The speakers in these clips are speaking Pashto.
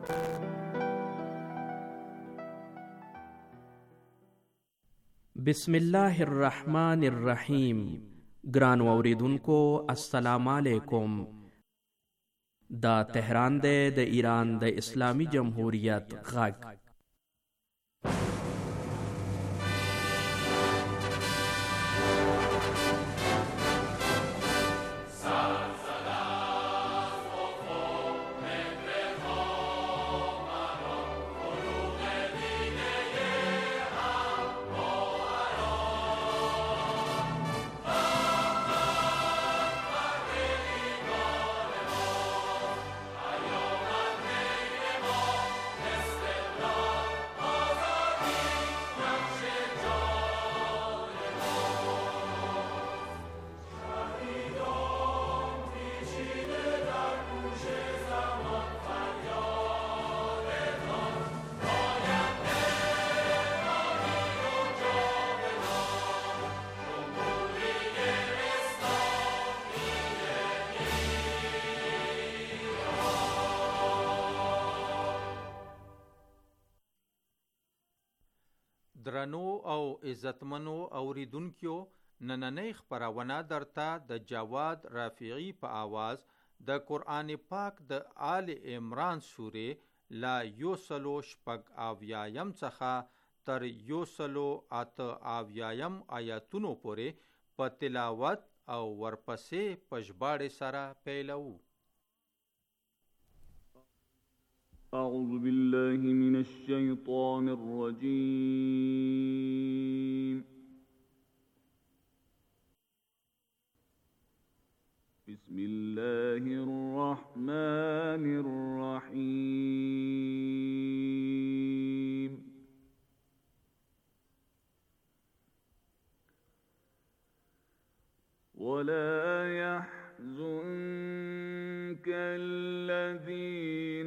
بسم الله الرحمن الرحیم. ګرانو اوریدونکو السلام علیکم. دا تهران دی د ایران د اسلامی جمهوریت غږ. درنو او عزتمنو اوریدونکو، نننۍ خپرونه درته د جواد رافعی په آواز د قرآن پاک د آل عمران سورې لا 186 څخه تر 188 آیاتونو پورې په تلاوت او ورپسې په ژباړې سره پیلوو. أعوذ بالله من الشيطان الرجيم. بسم الله الرحمن الرحيم. ولا يحزنك الذين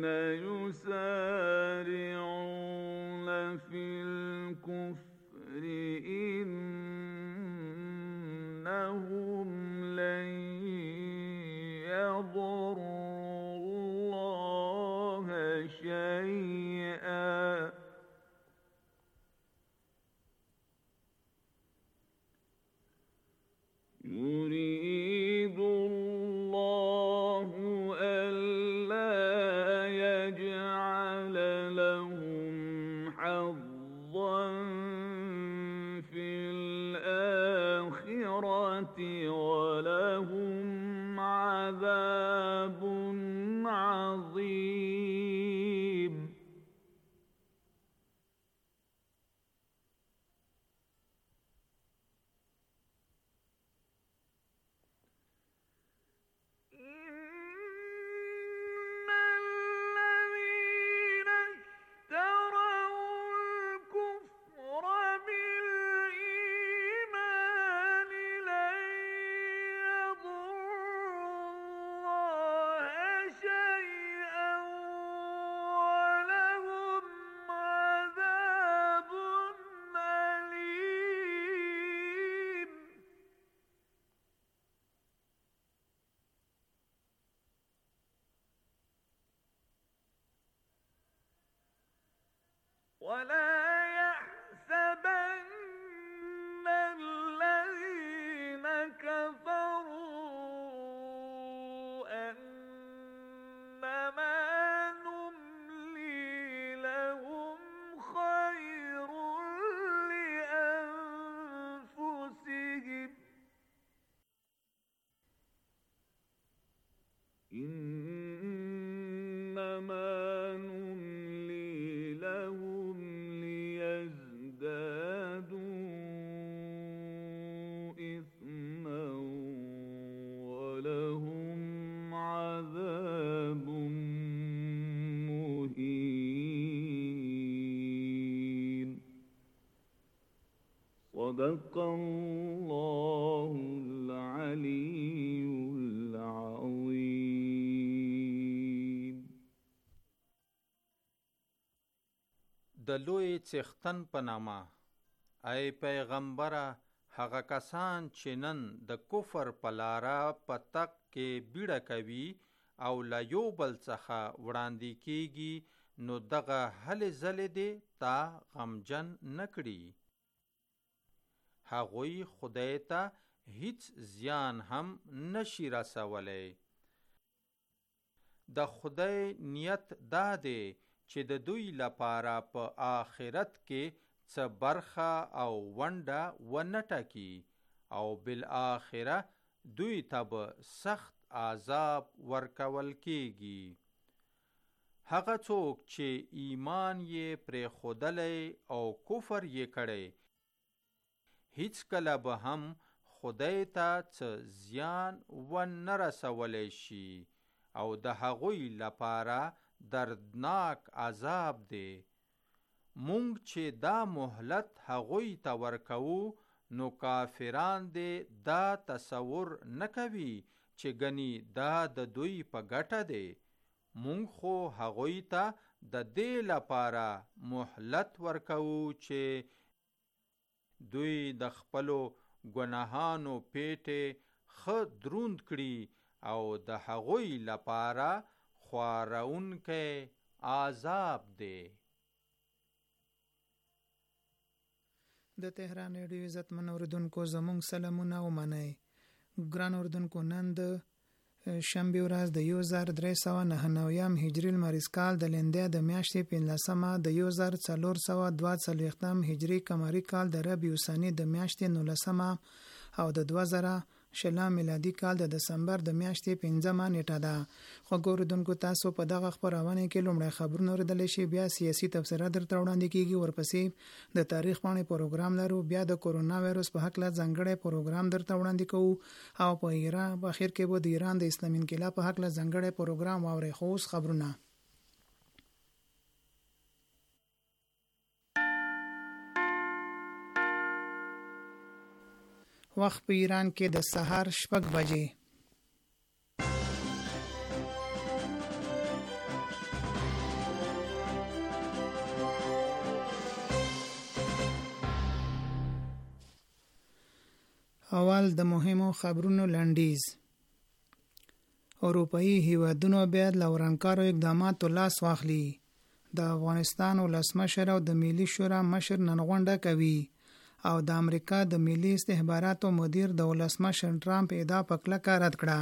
يسارعون في الكفر إنهم لن يضروا الله شيئا يريد الله ألا يجعل لهم حظا في الآخرة ولهم عذاب عظيم. ولا يحسبن الذين كفروا أنما نملي لهم خير لأنفسهم إنما نملي لهم ليزدادوا إثما ولهم عذاب مهين. صدق الله العلي العظيم. د لوی څښتن په نامه. ای پیغمبره، هغه کسان چې نن د کفر په لاره په تګ کې بیړه کوي او له یو بل څخه وړاندې کیږي، نو دغه هلې ځلې دې تا غمجن نکړي. هغوی خدای ته هیڅ زیان هم نشي رسولی. د خدای نیت دا دی چې د دوی لپاره په آخرت کې څه برخه او ونډه ونه ټاکي او بالآخره دوی ته به سخت عذاب ورکول کیږي. هغه څوک چې ایمان یې پرېښودلی او کفر یې کړی، هیڅ کله به هم خدای ته څه زیان ونه رسولی شي او د هغوی لپاره دردناک عذاب دی. مونږ چې دا مهلت هغوی ته ورکوو، نو کافران دې دا تصور نه کوي چې ګنې دا د دوی په ګټه دی. مونږ خو هغوی ته د دې لپاره مهلت ورکوو چې دوی د خپلو ګناهانو پیټې ښه دروند کړي او د هغوی لپاره خوارونکی عذاب دی. د تهران ریډیو عزتمن اوریدونکو زموږ سلامونه ومنئ. ګران اوریدونکو، نن د شنبې ورځ د 1399 هجري لمریز کال د لندې د میاشتې 15مه د 1442 هجري قمري کال د ربیع الثاني د میاشتې 19مه او د 2020 میلادي کال د دسمبر د میاشتې 5مه نیټه ده. خو ګوردونکو، تاسو په دغه خبرونه کې لومړی خبرونه اوریدلی شي، بیا سیاسي تبصره درته وړاندې کیږي، ورپسې د تاریخ پاڼې پروګرام لرو، بیا د کورونا وایرس په هکله ځانګړی پروګرام درته وړاندې کوو او په اخر کې به د ایران د اسلامي انقلاب په هکله ځانګړی پروګرام واورئ. خو اوس خبرونه. وخت په ایران کې د سهار 6 بجې. اول د مهمو خبرونو لنډیز. اروپایي هیوادونو باید له ورانکارو اقداماتو لاس واخلي. د افغانستان ولسمشر او د ملي شورا مشر نن غونډه کوي او د امریکا د ملي استخباراتو مدیر د ولسمشر ټرمپ ادعا په کلکه رد کړه.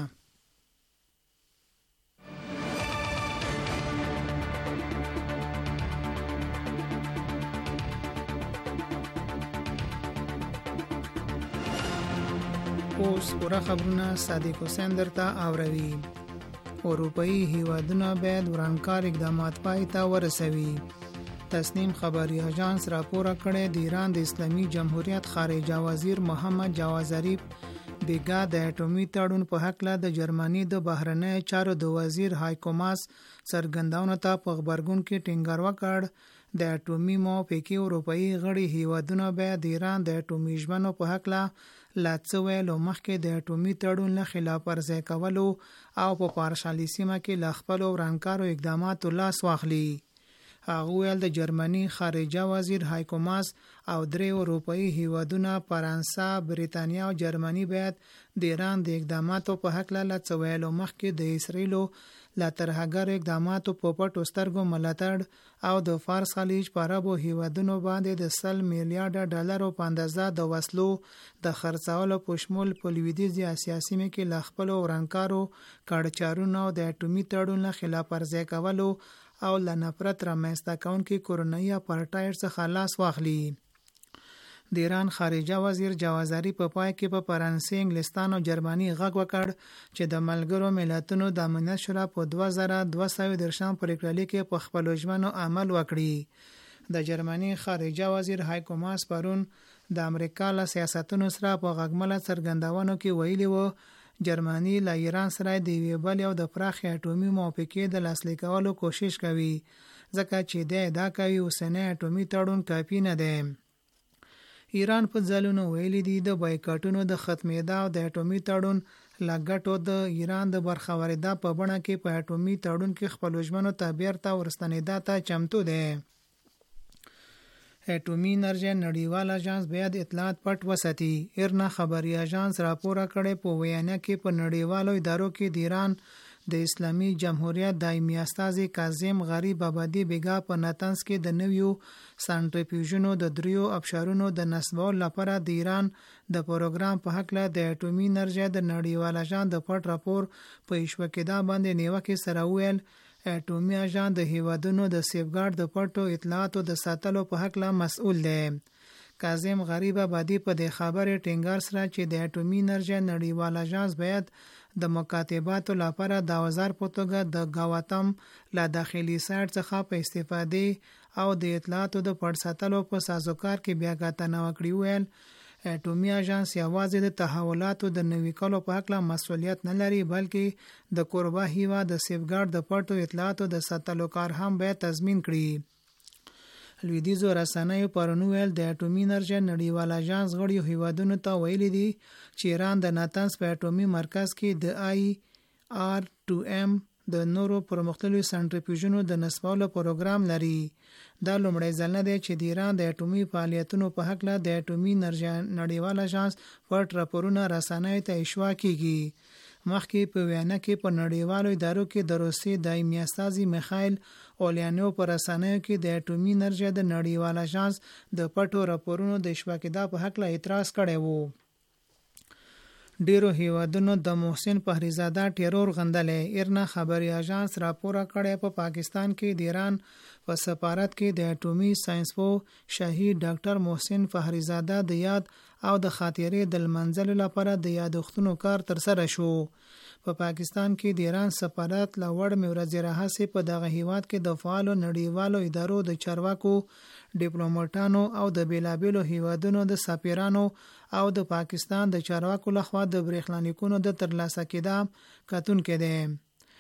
اوس پوره خبرونه صادق حسین درته اوروي. اروپایي هیوادونه باید ورانکار اقدامات پای ته ورسوي. تسنیم خبري اژانس راپور کړی د ایران د اسلامي جمهوریت خارجه وزیر محمد جواد ظریف بیګا د اټومي تړون په حق له د جرمني د بهرنی چارو د وزیر هایکو ماس څرګندونو ته په خبرګون کې ټینګار وکړ. د اټومي موافقې اروپایي غړي هیوادونه باید د ایران د اټومي ژمنو په حق له لاڅه ویلو مخکې د اټومي تړون له خلاف ورزي کولو او په پارشالي سیمه کې له خپل ورانکارو اقداماتو لاس واخلي. هغه ویل د جرمني خارجه وزیر هایکو ماس او درې اروپایي هیوادونه فرانسه، بریتانیا او جرمني باید د ایران د اقداماتو په حق له لاڅه ویلو مخکې د اسرایلو لا ترهګر اقداماتو په پټو سترګو ملاتړ او د فارس خلیج په عربو هیوادونو باندې د 100 میلیارډ ډالرو په اندازه د وسلو د خرڅولو په شمول په لویدیځ اسیا سیمه کې ل خپل ورانکارو کاړچارونو د اټومي تړون خلاف ورزي کولو او ل نفرت رامنځته کونکي کورونی اپارټایډ څخه خلاص واخلي. د ایران خارجه وزیر جواد ظریف په پای کې په فرانسې، انګلستان او جرمني غږ وکړ چې د ملګرو ملتونو د امنیت شورا په 2213 پریکړه کې په خپل ژمنو عمل وکړي. د جرمني خارجه وزیر هایکو ماس پرون د امریکا له سیاستونو سره په غږمله څرګندونو کې ویلي وو جرمني له ایران سره د ویبل او د پراخ اټومي موافقې د لاسلیک کولو کوشش کوي، ځکه چې د ادعا کوي اوسنی اټومي تړون کافي نه دی. ایران په ځلونو ویلي دي د بایکاټونو د ختمېدا او د اټومي تړون لګټو د ایران د برخوریدا په بڼه کې په اټومي تړون کې خپل ژمنو ته بیرته ورستنېدا ته چمتو دی. اټومي انرژي نړیوال اژانس باید اطلاعات پټ وساتي. ایرنا خبري اژانس راپور کړی په ویانا کې په نړیوالو ادارو کې د ایران د اسلامي جمهوریت دایمي استازي کاظم غریب آبادي بیګا په ناتنز کې د نویو سانټریفیوژونو د دریو ابشارونو د نصبولو لپاره د ایران د پروګرام په حق له د اټومي انرژي د نړیوال اژانس د پټ راپور په ایشوکېدا باندې نیوکه سره ویل اټومي اژانس د هیوادونو د سیفګارد د پټو اطلاعاتو د ساتلو په حق له مسؤل دی. کاظم غریب آبادي په د خبرې ټینګار سره چې د اټومي انرژي نړیوال اژانس باید د مکاتباتو لپاره د اوزار په توګه د گاواتم لا داخلي سایت څخه په استفادې او د اطلاعاتو د پټ ساتلو په سازوکار کې بیا غاټنه وکړي. ویل اټومي اژانس یوازې د تحولاتو د نوي کولو په حق له مسؤلیت نه لري بلکې د کوربه هیواد د سیفګارد د پټو اطلاعاتو د ساتلو کار هم باید تضمین کړي. لویدیځو رسنیو پرون ویل د اټومي انرژي نړیوال اژانس غړي هیوادونو ته ویلي دي چې ایران د ناتنز په اټومي مرکز کې د IR2M د نورو پرمختللو سانټریفیوژونو د نصبولو پروګرام لري. دا لومړی ځل نه دی چې د ایران د اټومي فعالیتونو په حق له د اټومي انرژي نړیوال اژانس پټ راپورونه رسنیو ته اشاعه کیږي. مخکې په وینا کې په نړیوالو ادارو کې د روسي دایمي استازي میخایل اولیانو پر رسنیو کې د اټومي انرژي د نړیوال اژانس د پټو راپورونو د اشواکېدا په حق له اعتراض کړی وو. ډیرو هیوادونو د محسن فهریزاده ټیرور غندلې. ایرنا خبري اژانس راپور کړی په پاکستان کې د ایران په سفارت کې د اټومي ساينسپو شهید ډاکټر محسن فهریزاده د یاد او د خاطرې د منځل لپاره د یادښتونو کار تر سره شو. په پاکستان کې د ایران سفارت لا وړ مورځ راهسه په دغه هیواد کې د فعالو نړیوالو ادارو د چارواکو ډیپلوماټانو او د بیلابیلو هیوادونو د سفیرانو او د پاکستان د چارواکو لخوا د برېښنالیکونو د ترلاسه کېدا کتون کې دي.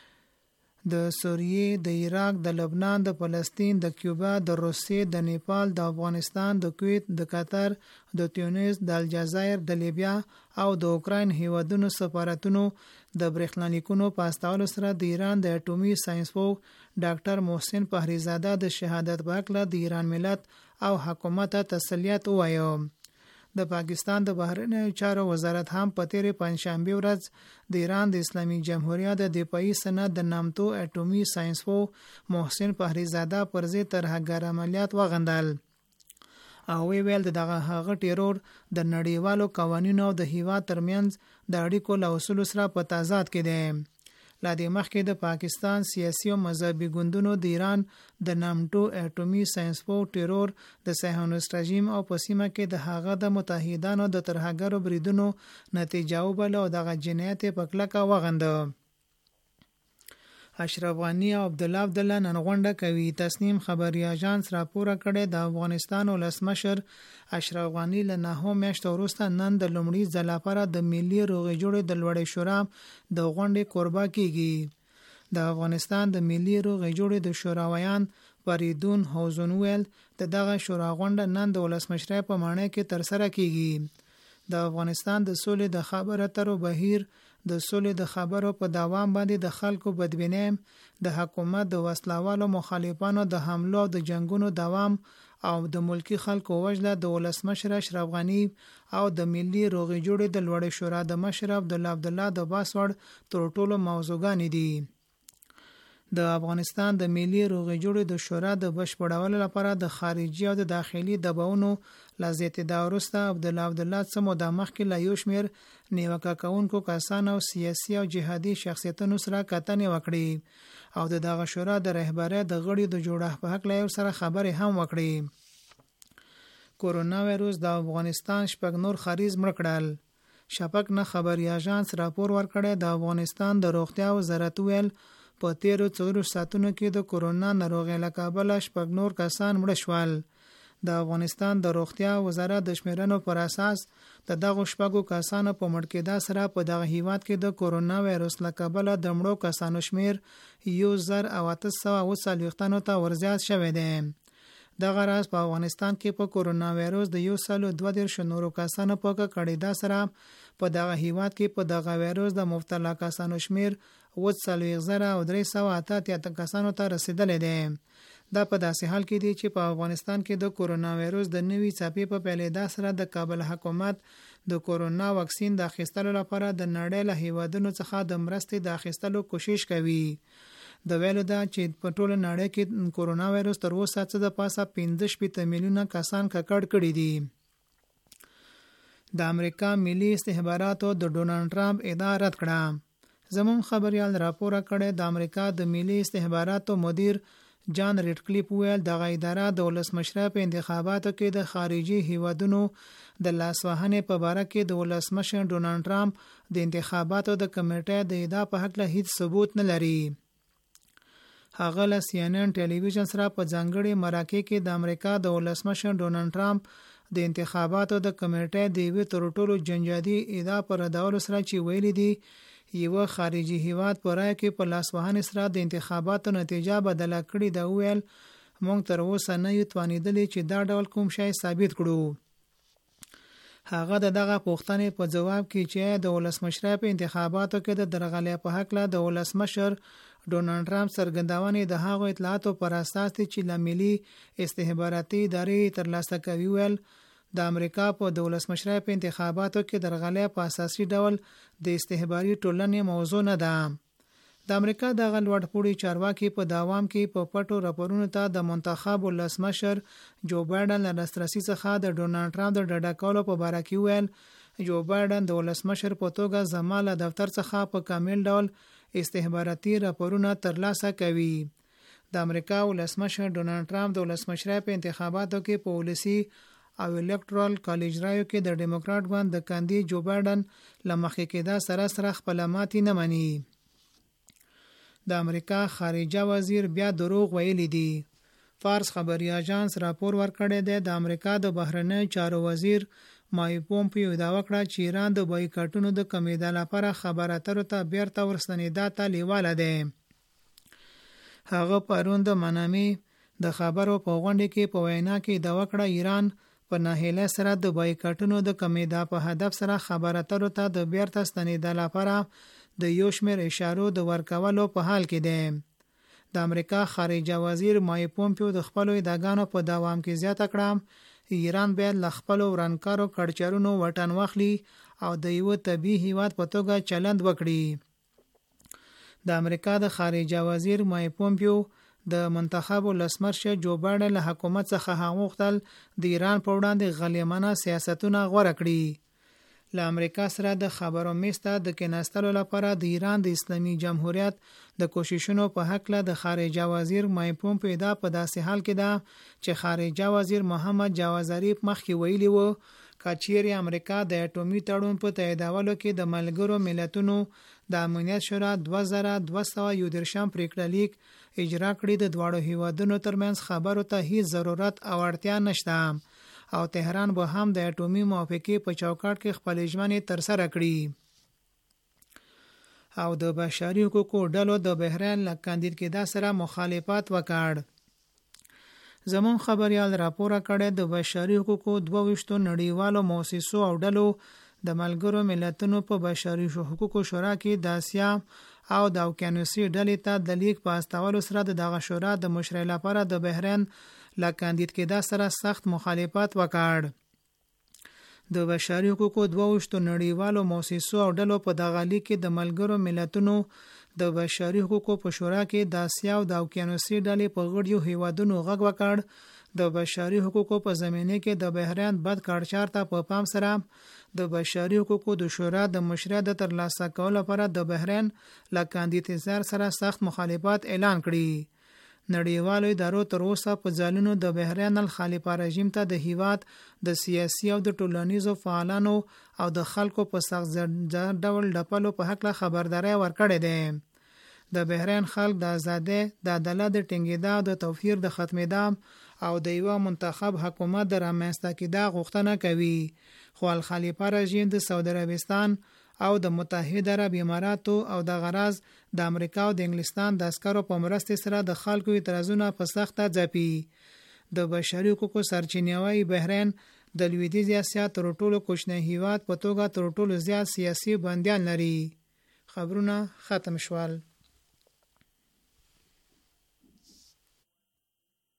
د سوریې، د عراق، د لبنان، د فلسطین، د کیوبا، د روسیې، د نیپال، د افغانستان، د کویت، د قطر، د تونس، د الجزایر، د لیبیا او د اوکراین هیوادونو سفارتونو د برېښنالیکونو په استولو سره د ایران د اټومي ساينسپو ډاکټر محسن فهریزاده د شهادت په حق له د ایران ملت او حکومت تسلیت ووایو. د پاکستان د بهرنیو چارو وزارت هم په تیرې پنځشنبه ورځ د ایران د اسلامي جمهوریت د دفاعي سند د نامتو اټومي ساينسپو محسن فهریزاده پر ضد ترهګر عملیات وغندل او ویل دغه هغه ټیرور د نړیوالو قوانینو او د هیواد ترمنځ د اړیکو له اصولو سره په تضاد کې دی. لا د مخکې د پاکستان سیاسي او مذهبي ګوندونو د ایران د نامتو اټومي ساينسپو ټیرور د صهیونیست رژیم او په سیمه کې د هغه د متحدانو د ترهګرو بریدونو نتیجه وبله او دغه جنایت په کلکه وغنده. اشرف غنی او عبدالله نن غونډه کوي. تسنیم خبري اژانس راپور کړی د افغانستان ولسمشر اشرف غنی له 9 میاشتو وروسته نن د لومړي ځل لپاره د ملي روغې جوړې د لوړې شورا د غونډې قربا کیږي. د افغانستان د ملي روغې جوړې د شوراویان فریدون حوزنویل دغه شورا غونډه نن د ولسمشر په مانه کې تر سره کیږي. د افغانستان د سولې د خبرو اترو بهیر د سولې د خبرو په دوام باندې د خلکو بدبینۍ، د حکومت د وسلوالو مخالفانو د حملو او د جنگونو دوام او د ملکی خلکو وجله د ولسمشر اشرف غنی او د ملي روغې جوړې د لوړې شورا د مشر عبدالله د باسوړ تر ټولو موضوعګانې دي. د افغانستان د ملي روغې جوړې د شورا د بشپړولو لپاره د خارجي او د داخلي دباونو لازمه دا ورسته عبدالله څخه د مخکې لا یو شمیر نیوکه کوونکو کسان او سیاسي او جهادي شخصیتونو سره کتنې وکړي او دغه شورا د رهبری د غړي د جوړښت په حق له سره خبرې هم وکړي. کورونا وایروس د افغانستان شپږ نور خریز مړ کړل. شپږ نه خبري اژانس راپور ورکړی. د افغانستان د روغتیا وزارت ویل په 13 ساعتونو کې د کورونا ناروغۍ له کابل شپږ نور کسان مړ شول. د افغانستان د روغتیا وزارت د شمیرنو پر اساس د دغه شپږو کسانو په مړ کېدا سره په دغه هیواد کې د کورونا وایروس له کبله د مړو کسانو شمیر 1840 ته ورزیات شوی دی. دغه راز په افغانستان کې په کورونا وایروس د 122 نورو کسانو په کړیدا سره په دغه هیواد کې په دغه وایروس د مبتلا کسانو شمیر 43,388 کسانو ته رسیدلی دی. دا په داسې حال کې دی چې په افغانستان کې د کورونا وایروس د نوي څپې په پیلېدا سره د کابل حکومت د کورونا واکسین د اخیستلو لپاره د نړۍ له هیوادونو څخه د مرستې د اخیستلو کوشش کوي. د ویلو دا چې په ټوله نړۍ کې کورونا وایروس تر اوسه څه د پاسه 15 میلیونه کسان ککړ کړي دي. د امریکا ملي استخباراتو د ډونالد ټرمپ ادعا رد کړه. زمون خبريال راپور کړی د امریکا د ملي استخباراتو مدیر جان ریډکلیف ویل دغه اداره د ولسمشر په انتخاباتو کې د خارجي هیوادونو د لاسوهنې په باره کې د ولسمشر ډونالد ټرمپ د انتخاباتو د کمیټې د ادعا په حق له هیڅ ثبوت نه لري. هغه له CNN ټلویزیون سره په ځانګړي مرکه کې د امریکا د ولسمشر ډونالد ټرمپ د انتخاباتو د کمیټې د یوې تر ټولو جنجالي ادعا پر ردولو سره چې ویلي دي یو خارجي هیواد پر رای کې په لاسوهنې سره د انتخاباتو نتیجه بدله کړې ده. ویل مونږ تر اوسه نه یو توانیدلی چې دا ډول کوم شی ثابت کړو. هغه دغه پوښتنې په جواب کې چې د ولسمشر په انتخاباتو کې د درغلۍ په حق له د ولسمشر ډونالد ټرمپ څرګندونې د هغو اطلاعاتو پر اساس چې له ملي استخباراتي ادارې ترلاسه کوي. ویل د امریکا په د ولسمشر په انتخاباتو کې درغلۍ په اساسي ډول د استخباري ټولنې موضوع نه ده. د امریکا د غلوړپوړي چارواکي په داوام کې په پټو راپورونو ته د منتخب ولسمشر جو بایدن له دسترسي څخه د ډونالد ټرمپ د ډډه کولو په باره کې ویل جو بایدن د ولسمشر په توګه زماله دفتر څخه په کامل ډول استخباراتي راپورونه ترلاسه کوي. د امریکا ولسمشر ډونالد ټرمپ د ولسمشر په انتخاباتو کې په ولسی او الکترال کالج رایو کې د ډیموکرات ګوند د کاندید جو بایدن لمخې کې دا سره خپل ماتي نه مني. د امریکا خارجه وزیر بیا دروغ ویلي دي. فارس خبري اژانس راپور ورکړی دی د امریکا د بهرنی چارو وزیر مایک پومپیو دا وکړه چې ایران د بایکاټونو د کمیدا لپاره خبر اترو ته بیرته ورستنیدا ته لیواله ده. هغه پرون د منامي د خبرو په غونډه کې په وینا کې دا وکړه ایران په ناهیله سره د بایکاټونو د کمیدا په هدف سره خبر اترو ته د بیرته ستنیدا لپاره د یو شمېر اشارو د ورکولو په حال کې ده. د امریکا خارجه وزیر مایک پومپیو د خپل ادعاګانو په دوام کې زیاته کړه ایران باید له خپل ورانکارو کړچرونو وټن واخلي او د یو طبي هیواد په توګه چلند وکړي. د امریکا د خارجه وزیر مایک پومپیو د منتخب ولسمشر جو بایدن له حکومت څخه غوښتل د ایران په وړاندې غلیمانه سیاستونه غوره کړي. له امریکا سره د خبرو میسته د کېناستلو لپاره د ایران د اسلامي جمهوریت د کوششونو په حق له د خارجه وزیر مایک پومپیو دا په داسې حال کې ده چې خارجه وزیر محمد جواد ظریف مخکې ویلي وو کچېری امریکا د اټومي تړون په تاییدولو کې د ملګرو ملتونو د امنیت شورا 2213 پریکړه لیک اجرا کړی د دواړو هیوادونو ترمنځ خبرو ته هیڅ ضرورت او اړتیا نشته او تهران به هم د اټومي موافقې په چوکاټ کې خپل ژمنې ترسره کړي. او د بشري حقوقو ډلو د بحرین له کاندید کېدا سره مخالفت وکړ. زمون خبريال راپور کړی د بشري حقوقو 22 نړیوالو مؤسسو او ډلو د ملګرو ملتونو په بشري حقوقو شورا کې د آسیا او د اوکیانوسي ډلې ته د لیک په استولو سره دغه شورا د مشرۍ لپاره د بحرین له کاندید کېدا سره سخت مخالفت وکړ. د بشري حقوقو 22 نړیوالو مؤسسو او ډلو په دغه لیک کې د ملګرو ملتونو د بشري حقوقو په شورا کې د آسیا او د اوکیانوسي ډلې په غړیو هیوادونو غږ وکړ د بشري حقوقو په زمینه کې د بحرین بد کارچار ته په پام سره د بشري حقوقو د شورا د مشرۍ د ترلاسه کولو لپاره د بحرین له کاندیدانو سره سخت مخالفت اعلان کړي. نړیوالو ادارو تر اوسه په ځالونو د بحرین الخلیفه رژیم ته د هیواد د سیاسي او د ټولنیزو فعالانو او د خلکو په سخت ډول ډپلو په حق له خبرداري ورکړې ده. د بحرین خلک د ازادۍ د عدالت د ټینګېدا او د توفیر د ختمېدا او د یو منتخب حکومت د رامنځته کېدا غوښتنه کوي. خو الخلیفه رژیم د سعودي عربستان او د متحده عرب اماراتو او د غرض د امریکا او د انګلستان د عسکرو په مرسته سره د خلکو اعتراضونه په سخته ځپي. د بشري حقوقو سرچینه وايي بحرین د لویدیځ اسیا تر ټولو کوچنی هیواد په توګه تر ټولو زیات سیاسي بندیان لري. خبرونه ختم شول.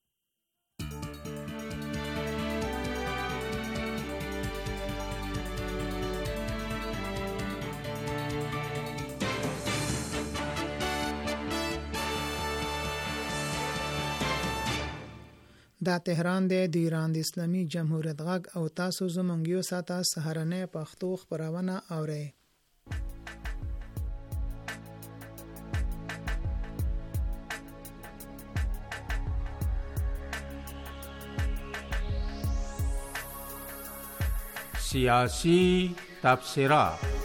دا تهران دی د ایران د اسلامي جمهوریت غږ او تاسو زموږ یو ساعته سهارنۍ پښتو خبرونه اورئ. سیاسی تبصره.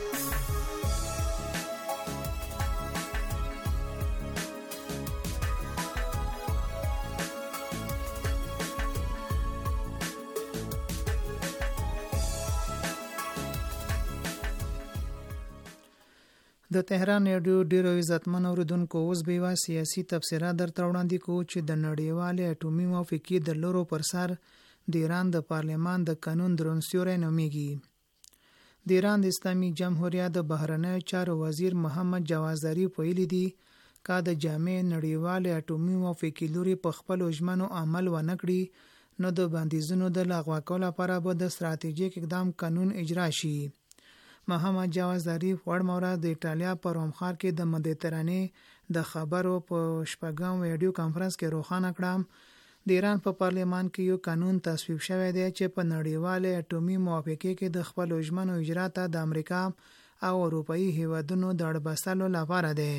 د تهران رادیو ډیرو عزتمن اوریدونکو اوس به یوه سیاسي تبصره درته وړاندې کوو چې د نړیوالې اټومي موافقې د لورو پر سر د ایران د پارلمان د قانون درنسیوری نومیږي. د ایران د اسلامي جمهوریت د بهرنیو چارو وزیر محمد جواد ظریف ویلي دي که د جامع نړیوالې اټومي موافقې لوري په خپلو ژمنو عمل ونه کړي نو د بندیزونو د لغوه کولو لپاره به د ستراتیژیک اقدام قانون اجرا شي. محمد جواد ظریف وړموره د ایټالیا په روم ښار کې د مدیترانې د خبرو په شپږم ویډیو کانفرنس کې روښانه کړه د ایران په پارلمان کې یو قانون تصویب شوی دی چې په نړیواله اټومي موافقې کې د خپلو ژمنو اجرا ته د امریکا او اروپایي هیوادونو د اړباسلو لپاره دی.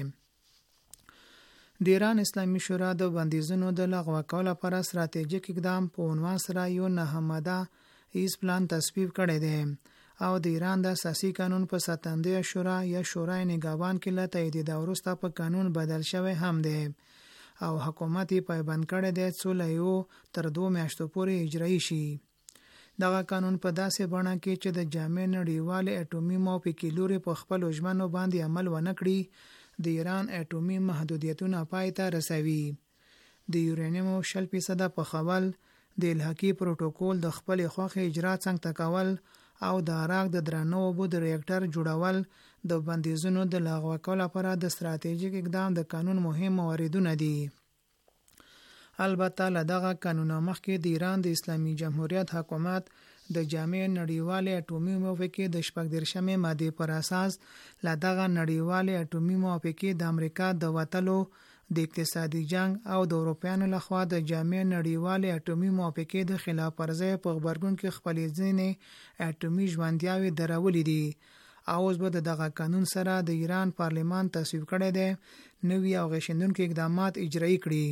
د ایران اسلامي شورا د بندیزونو د لغوه کولو لپاره ستراتیژیک اقدام په عنوان سره یو 9 ماده ایز پلان تصویب کړی دی او د ایران د اساسي قانون په ساتندویه شورا یا شورای نگهبان کې له تایید وروسته په قانون بدل شوی هم دی او حکومت یې پایبند کړی دی څو له 1 تر 2 میاشتو پورې اجرایي شي. دغه قانون په داسې بڼه کې چې د جامع نړیوالې اټومي موافقې لوري په خپلو ژمنو باندې عمل ونه کړي د ایران اټومي محدودیتونه پای ته رسوي. د یورانیم 0% پخول، د الحاقي پروتوکول د خپلې خوښې اجرا څنګه کول او د عراق د درنو اوبو د ریاکټر جوړول د بندیزونو د لغوه کولو لپاره د ستراتیژیک اقدام د قانون مهم مواردونه دي. البته له دغه قانونه مخکې د ایران د اسلامي جمهوریت حکومت د جامع نړیوالې اټومي موافقې د 14 ماده پر اساس له دغه نړیوالې اټومي موافقې د امریکا د وټلو د اقتصادي جنگ او د اروپایانو لخوا د جامع نړیوالې اټومي موافقې د خلاف ورزۍ په خبرګون کې خپلې ځینې اټومي ژوندیاوې درولې دي او اوس به دغه قانون سره د ایران پارلمان تصویب کړی دی نوي او غیشندونکي اقدامات اجرایی کړي.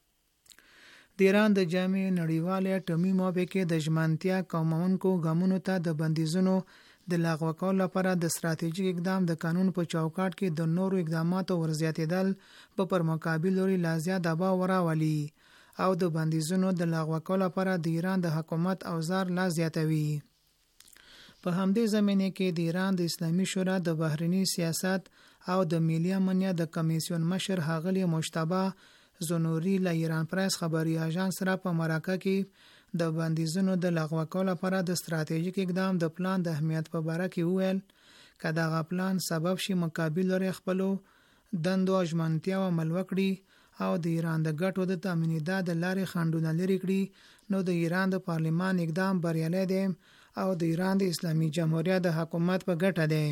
د ایران د جامع نړیوالې اټومي موافقې د ژمنتیا کومونکو ګامونو ته د بندیزونو د لغوه کولو لپاره د ستراتیژیک اقدام د قانون په چوکاټ کې د نورو اقداماتو ورزیاتېدل په پر مقابل لوري لا زیات دباو راولي او د بندیزونو د لغوه کولو لپاره د ایران د حکومت اوزار لا زیاتوي. په همدې زمینه کې د ایران د اسلامي شورا د بهرني سیاست او د ملي امنیت د کمیسیون مشر ښاغلی مجتبی زنوري له ایران پریس خبري اژانس سره په مراکه کې د بندیزونو د لغوه کولو لپاره د ستراتیژیک اقدام د پلان د اهمیت په باره کې وویل که دغه پلان سبب شي مقابل لري خپلو دندو ژمنتیا عمل وکړي او د ایران د ګټو د تامینېدا د لارې خنډونه لرې کړي نو د ایران د پارلمان اقدام بریالی دی او د ایران د اسلامي جمهوریت د حکومت په ګټه دی.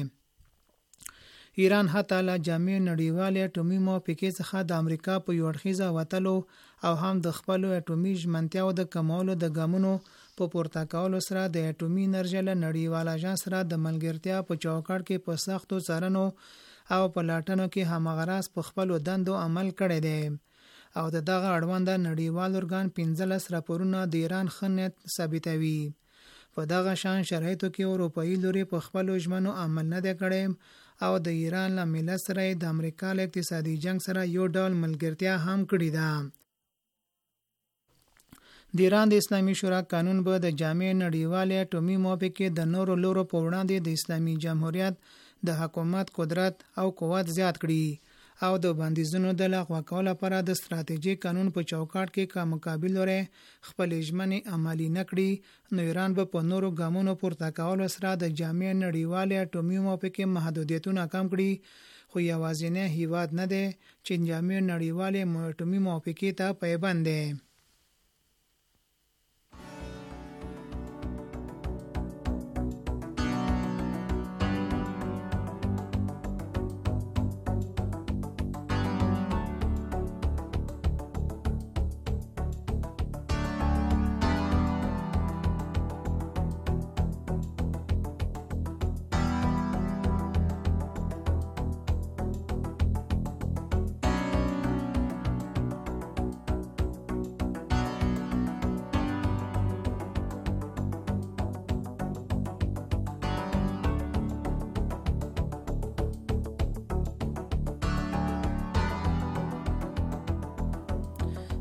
ایران حتی له جامع نړیوالې اټومي موافقې څخه د امریکا په یو اړخیزه وتلو او هم د خپلو اټومي ژمنتیاو د کمولو د ګامونو په پورته کولو سره د اټومي انرژۍ له نړیوال اژانس سره د ملګرتیا په چوکاټ کې په سختو څارنو او په لاټنو کې همغه راز په خپلو دندو عمل کړی دی او دغه اړوند نړیوال ارګان 15 راپورونه د ایران ښه نیت ثابتوي. په دغه شان شرایطو کې اروپایي لوري په خپلو ژمنو عمل نه دی کړی او د ایران له ملت سره د امریکا له اقتصادي جنگ سره یو ډول ملګرتیا هم کړې ده. د ایران د اسلامي شورا قانون به د جامع نړیوالې اټومي موافقې د نورو لورو په وړاندې د اسلامي جمهوریت د حکومت قدرت او قوت زیات کړي او د بندیزونو د لغوه کولو لپاره د ستراتیژیک قانون په چوکاټ کې کا مقابل لري خپل ژمنې عملي نکړي نو ایران به په نورو ګامونو پورته کولو سره د جامع نړیوالې اټومي موافقې محدودیتونه کم کړي خو یوازینی هیواد نه دی چې جامع نړیوالې اټومي موافقې ته پایبند دی.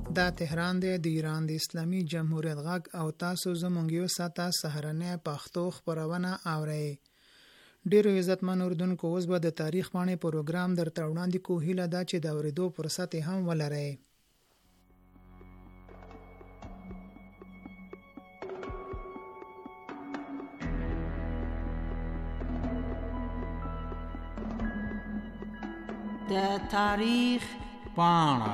دا تهران دی د ایران د اسلامي جمهوریت غږ او تاسو زموږ یو ساته سهارنۍ پښتو خبرونه اورئ. ډیرو عزتمن اوریدونکو، اوس به د تاریخ پاڼې پروګرام درته وړاندې کوو. هیله ده چې د اورېدو فرصت هم ولرئ. د تاریخ پاڼه.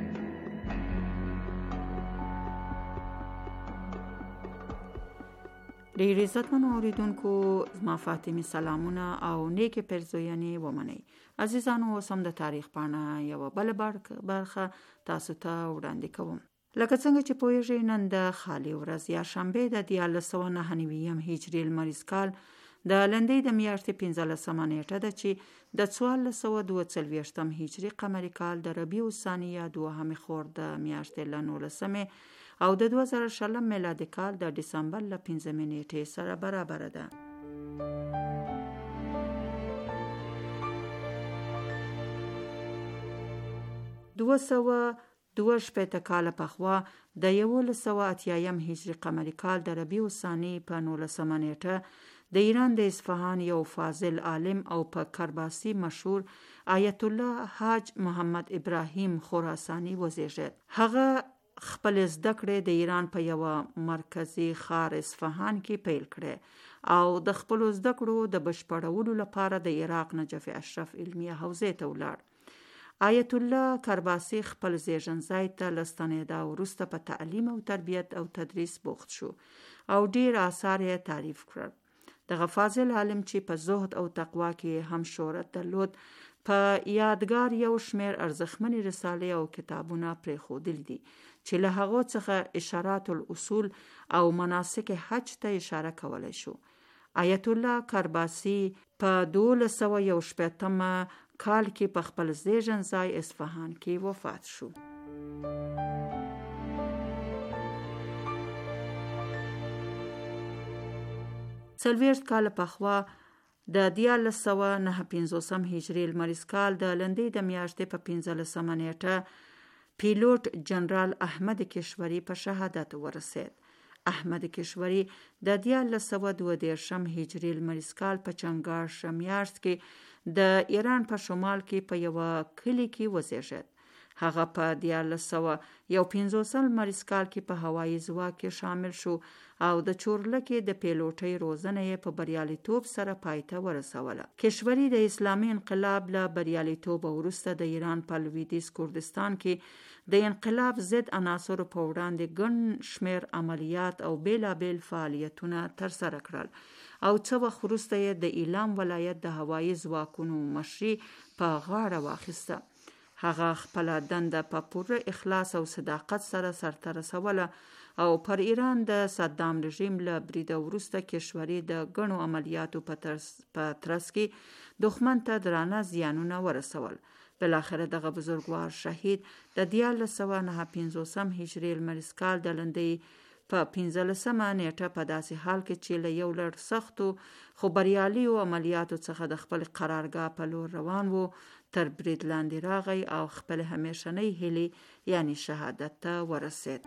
ډیر عزتمن اوریدونکو، زما فاطمه سلامونه او نیکه پرزوینې ومنئ. عزیزانو، اوس هم د تاریخ پاڼه یو بل برخه تاسو ته وړاندې کوم. لکه څنګه چې پوهیږئ، نن د خالي ورځ یا شنبه د 1499 هجري لمریز کال د لندۍ د میاشتې 15 نیټه ده چې د 1442 هجري قمري کال د ربیع الثاني یا 2 خور د میاشتې له 19 او د 2020 میلادي کال د دسمبر له 15 نیټې سره برابر ده. دوه شپېته کاله پخوا د 1180 هجري قمري کال د ربیع الثاني په 19 نیټه د ایران د اصفهان یو فاضل عالم او په کرباسي مشهور آیت الله حاج محمد ابراهیم خراسانی وزیږید. هغه خپل زده کړې د ایران په یو مرکزی ښار اصفهان کې پیل کړې او د خپل زده کړو د بشپړولو لپاره د عراق نجف اشرف علمیه حوزې ته ولاړ. آیت الله کرباسي خپل زیږنځای ته لستنېدا وروسته په تعلیم او تربیت او تدریس بوخت شو او ډیر آثار یې تعریف کړل. دغه فاضل عالم چې په زهد او تقوا کې هم شهرت درلود، په یادګار یو شمیر ارزښتمنې رسالې او کتابونه پرېښودل دي چې له هغو څخه اشارات الاصول او مناسک حج ته اشاره کولی شو. آیت الله کرباسي په 1218 کال کې په خپل زیږنځای اصفهان کې وفات شو. 40 کاله پخوا د 1459 هجري لمریز کال د لندۍ د میاشتې په 15 نیټه پیلوټ جنرال احمد کشوري په شهادت ورسید. احمد کشوري د 1422 هجري لمریز کال په چنګاښ میاشت کې د ایران په شمال کې په یو کلی کې وزیږید. هغه په 1450 لمریز کال کې په هوایي ځواک کې شامل شو او د چورلکې د پیلوټۍ روزنه یې په بریالیتوب سره پای ته ورسوله. کشوري د اسلامي انقلاب له بریالیتوب وروسته د ایران په لویدیځ کردستان کې د انقلاب ضد عناصرو په وړاندې ګڼ شمیر عملیات او بیلابیل فعالیتونه ترسره کړل او څه وخت وروسته یې د ایلام ولایت د هوایي ځواکونو مشري په غاړه واخیسته. هغه خپل دنده په پوره اخلاص او صداقت سره سرته رسوله او پر ایران د صدام رژیم له بریده وروسته کشوري د ګڼو عملیاتو په ترڅ کې دښمن ته درانه زیانونه ورسول. بالاخره دغه بزرګوار شهید د 1459 هجري لمریز کال د لندۍ په 15 نیټه په داسې حال کې چې له یو لړ سختو خو بریالیو عملیاتو څخه د خپل قرارګاه په لور روان وو تر برید لاندې راغی او خپل همیشنۍ هیلې یعنی شهادت ته ورسید.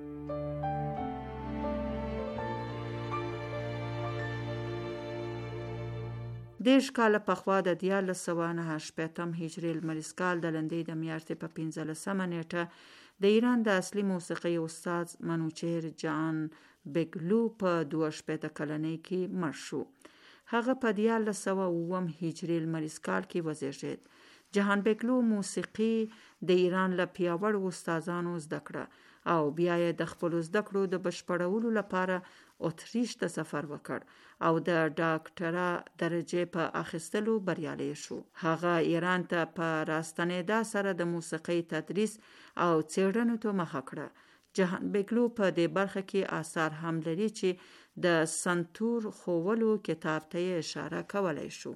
دیش کاله پخوا د 1498 هجري لمریز کال د لندۍ د میاشتې په 15 نیټه د ایران د اصلي موسیقي استاد منوچهر جان بیګلو په 22 کلنۍ کې مړ شو. هغه په 1409 هجري لمریز کال کې وزیږید. جهان بیګلو موسیقي د ایران له پیاوړو استادانو زده کړه او بیا یې د خپل زده کړو د بشپړولو لپاره اتریش ته سفر وکړ او د ډاکټرا درجه په اخیستلو بریالی شو. هغه ایران ته په راستنېدا سره د موسیقي تدریس او څېړنو ته مخه کړه. جهان بیګلو په دې برخه کې آثار هم لري چې د سنتور خوولو کتاب ته اشاره کولی شو.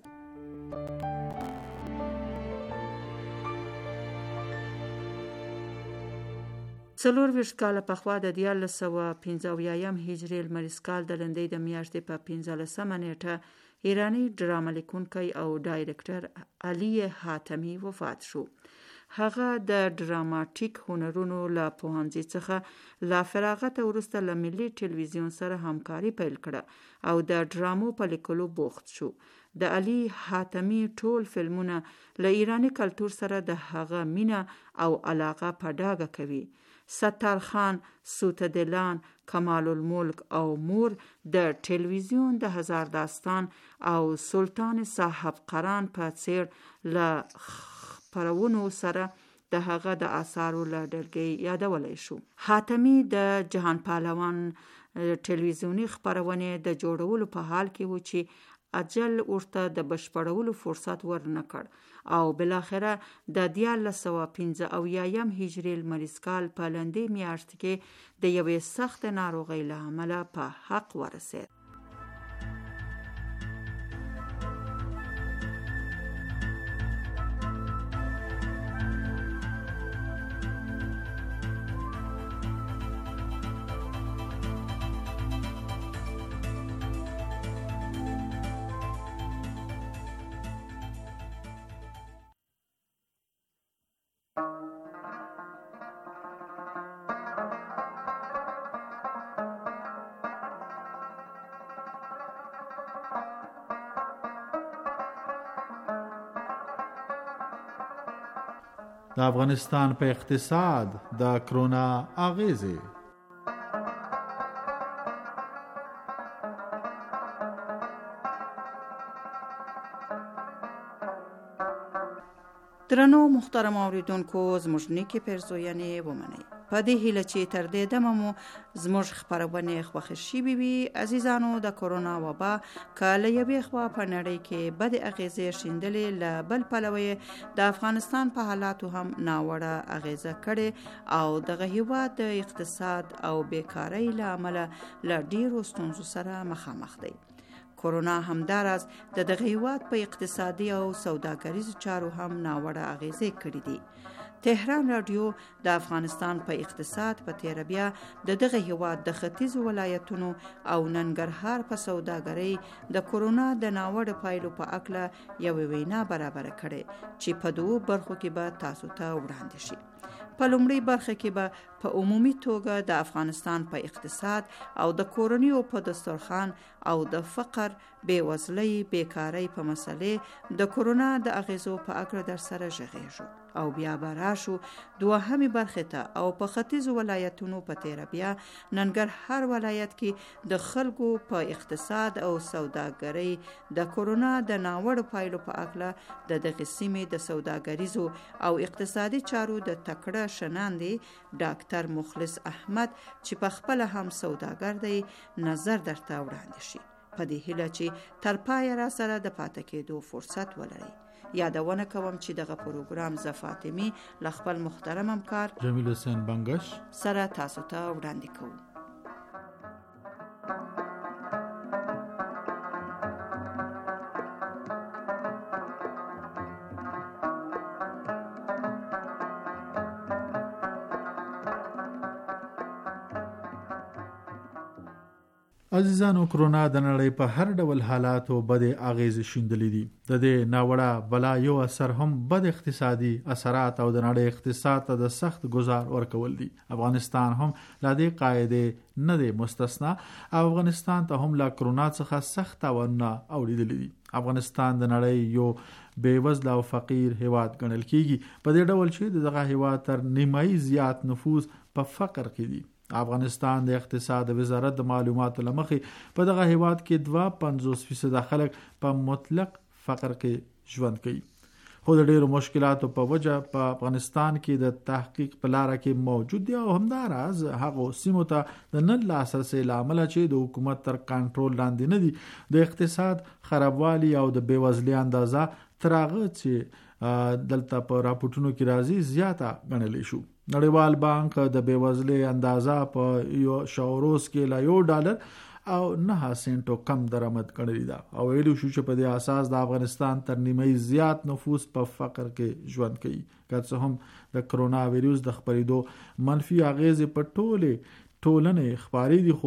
40 کاله پخوا د 1450 هجري لمریز کال د لندۍ د میاشتې په 15 نیټه ایرانی ډرامه لیکونکی او ډایرکټر علي حاتمی وفات شو. هغه د ډراماټیک هنرونو له پوهنځي څخه لا فراغت وروسته له ملي ټلویزیون سره همکاري پیل کړه او د ډرامو په لیکلو بوخت شو. د علي حاتمي ټول فلمونه له ایرانی کلتور سره د هغه مینه او علاقه په ډاګه کوي. ستار خان، سوتدلان، کمال الملک او مور د ټلویزیون د هزار داستان او سلطان صاحب قران په څیر له خپرونو سره د هغه د آثارو له ډلګۍ یادولی شو. حاتمي د جهان پهلوان ټلویزیونی خپرونې د جوړولو په حال کې و چې اجل ورته د بشپړولو فرصت ورنه کړ او بالاخره د 1915 هجري لمریز کال په لندې میاشت کې د یوې سخت ناروغۍ له امله په حق ورسید. د افغانستان په اقتصاد د کرونا اغیزې. درنو محترم اوریدونکو، زموږ نیکې پیرزوینې ومنئ. په دې هیله چې تر دې دمه مو زموږ خپرونې خوښې شوې وي. عزیزانو، د کرونا وبا که له یوې خوا په نړۍ کې بدې اغیزې شیندلې، له بل پلوه د افغانستان په حالاتو هم ناوړه اغیزه کړې او دغه هیواد د اقتصاد او بیکارۍ له امله له ډیرو ستونزو سره مخامخ دی. کرونا همداراز د دغه هیواد په اقتصادي او سوداګریزو چارو هم ناوړه اغیزې کړې دي. تهران رادیو د افغانستان په اقتصاد په تیره بیا د دغه هیواد د ختیځو ولایتونو او ننګرهار په سوداګرۍ د کرونا د ناوړه پایلو په اړه یوه وینا برابره کړې چې په دوو برخو کې به تاسو ته وړاندې شي. په لومړۍ برخه کې به په عمومي توګه د افغانستان په اقتصاد او د کورنیو په دسترخوان او د فقر، بیوزلۍ، بیکارۍ په مسلې د کرونا د اغیزو په اړه در سره غږیږو او بیا به راشو دوهمې برخې ته او په ختیځو ولایتونو په تیره بیا ننګرهار ولایت کې د خلکو په اقتصاد او سوداګرۍ د کرونا د ناوړه پایلو په اړه د دغه سیمې د سوداګریزو او اقتصادي چارو د تکړه شناندې ډاکټر مخلص احمد چې په خپل هم سوداګر دی نظر درته وړاندې شي. په دې هیله چې تر پای را سره د پاتې کېدو فرصت ولرئ. یادونه کوم چې دغه پروګرام ز فاطمی ل خپل محترم همکار جمیل حسین بنگش سره تاسو ته وړاندې کوم. عزیزانو، کرونا د نړۍ په هر ډول حالاتو بد اغیزې شیندلې دي. د دې ناوړه بلا یو اثر هم بد اقتصادي اثرات او د نړۍ اقتصاد ته د سخت گزار ورکول دي. افغانستان هم له دې قاعده نه دی مستثنا او افغانستان ته هم له کرونا څخه سخت تاوانونه اوریدلې دي. افغانستان د نړۍ یو بیوزله او فقیر هیواد ګڼل کیږي، په دې ډول چې دغه هیواد تر نیمایي زیات نفوذ په فقر کې دي. افغانستان د اقتصاد وزارت د معلوماتو لمخې په دغه هیواد کې 52% خلک په مطلق فقر کې ژوند کوي. خو د ډیرو مشکلاتو په وجه په افغانستان کې د تحقیق په لار کې موجود دي او همداراز هغه سیمو ته د نه لاسرسي لامل چې د حکومت تر کنټرول لاندې نه دي. د اقتصاد خرابوالي او د بیوزلۍ اندازه ترغه چې دلته په راپورټونو کې راځي زیاته ګڼل شو. نړیوال بانک د بیوزلۍ اندازه په یو شاوروز کې لا $1 او 9 سنټو کم درآمد کړی دا او ویلو شو چې په دې اساس د افغانستان تر نیمه زیات نفوس په فقر کې ژوند کوي. که څه هم د کرونا وایروس د خپرېدو منفي اغیزې په ټولنې خبرې دي، خو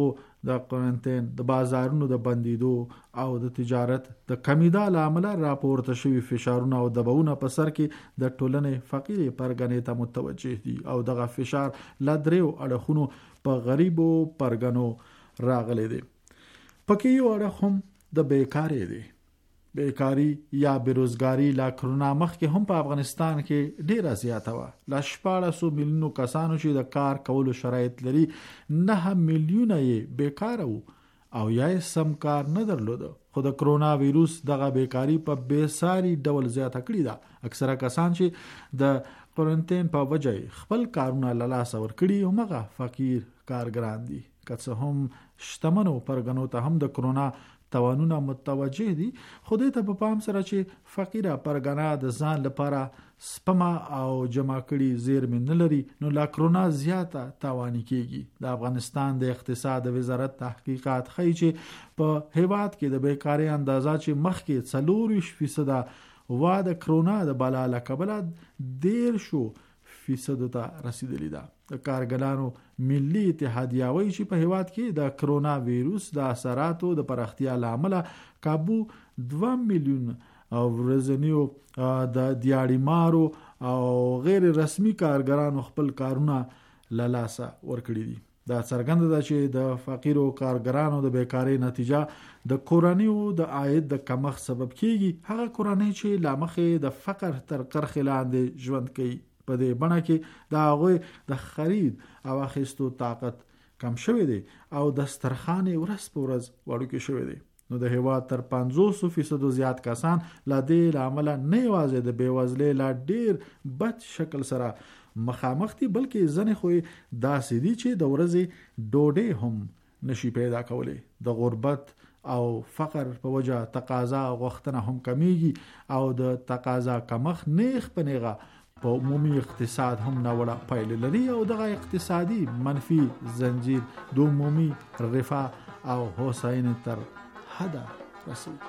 د قرنټین د بازارونو د بندیدو او د تجارت د کمیدا لامل راپورته شوی فشارونه او دباونه په سر کې د ټولنې فقیرې پرګنې ته متوجه دي او دغه فشار لدریو اړخونو په غریبو پرګنو راغلي دي. پکې یو اړخ هم د بیکاری دی. بیکاری یا بیروزګاری لا کرونا مخکې هم په افغانستان کې ډیره زیاته وه. لا 14 میلیونو کسانو چې د کار کولو شرایط لري 9 میلیونه یې بیکاره وو او یا سم کار نه درلوده. خو د کرونا ویروس دغه بیکاری په بیساري ډول زیاته کړې ده. اکثره کسان چې د قرنټین په وجه خپل کارونه له لاسه ورکړي همغه فقیر کارګران دي. که څه هم شتمنو پرګنو ته هم د کرونا توانونه متوجه دي، خو دې ته په پام سره چې فقیره پرګنا د ځان لپاره سپما او جمع کړي زیرمې نه لري نو لا کرونا زیاته تاواني کیږي. د افغانستان د اقتصاد وزارت تحقیقات ښیي چې په هیواد کې د بیکاری اندازه چې مخکې 40% وا د کرونا د بلا له کبله 10% ته رسیدلی ده. د کارګرانو ملي اتحادیه وایي چې په هیواد کې د کرونا ویروس د اثراتو د پراختیا لامل کابو 2 میلیون او ورځنیو د دیاړیمارو او غیر رسمي کارګرانو خپل کارونه له لاسه ورکړي دي. دا څرګنده ده چې د فقیرو کارګرانو د بیکاری نتیجه د کورنیو د عاید د کمښت سبب کیږي. هغه کورنۍ چې لا مخې د فقر تر کرښې لاندې ژوند کوي په دې بڼه کې د هغوی د خرید او اخیستو طاقت کم شوی دی او دسترخوان ورځ په ورځ وړوکی شوی دی. نو د هیواد تر 50% زیات کسان لا دې لامل نه یوازې د بیوزلۍ لا ډیر بد شکل سره مخامخ دي بلکې ځنې خو داسې دي چې د ورځې ډوډۍ هم نشي پیدا کولی. د غربت او فقر په وجه تقاضا غوښتنه هم کمیږي او د تقاضا کمښت نیغ په نیغه په عمومي اقتصاد هم ناوړه پایلې لري او دغه اقتصادي منفي زنجیر د عمومي رفاه او هوساینې تر حده رسوي.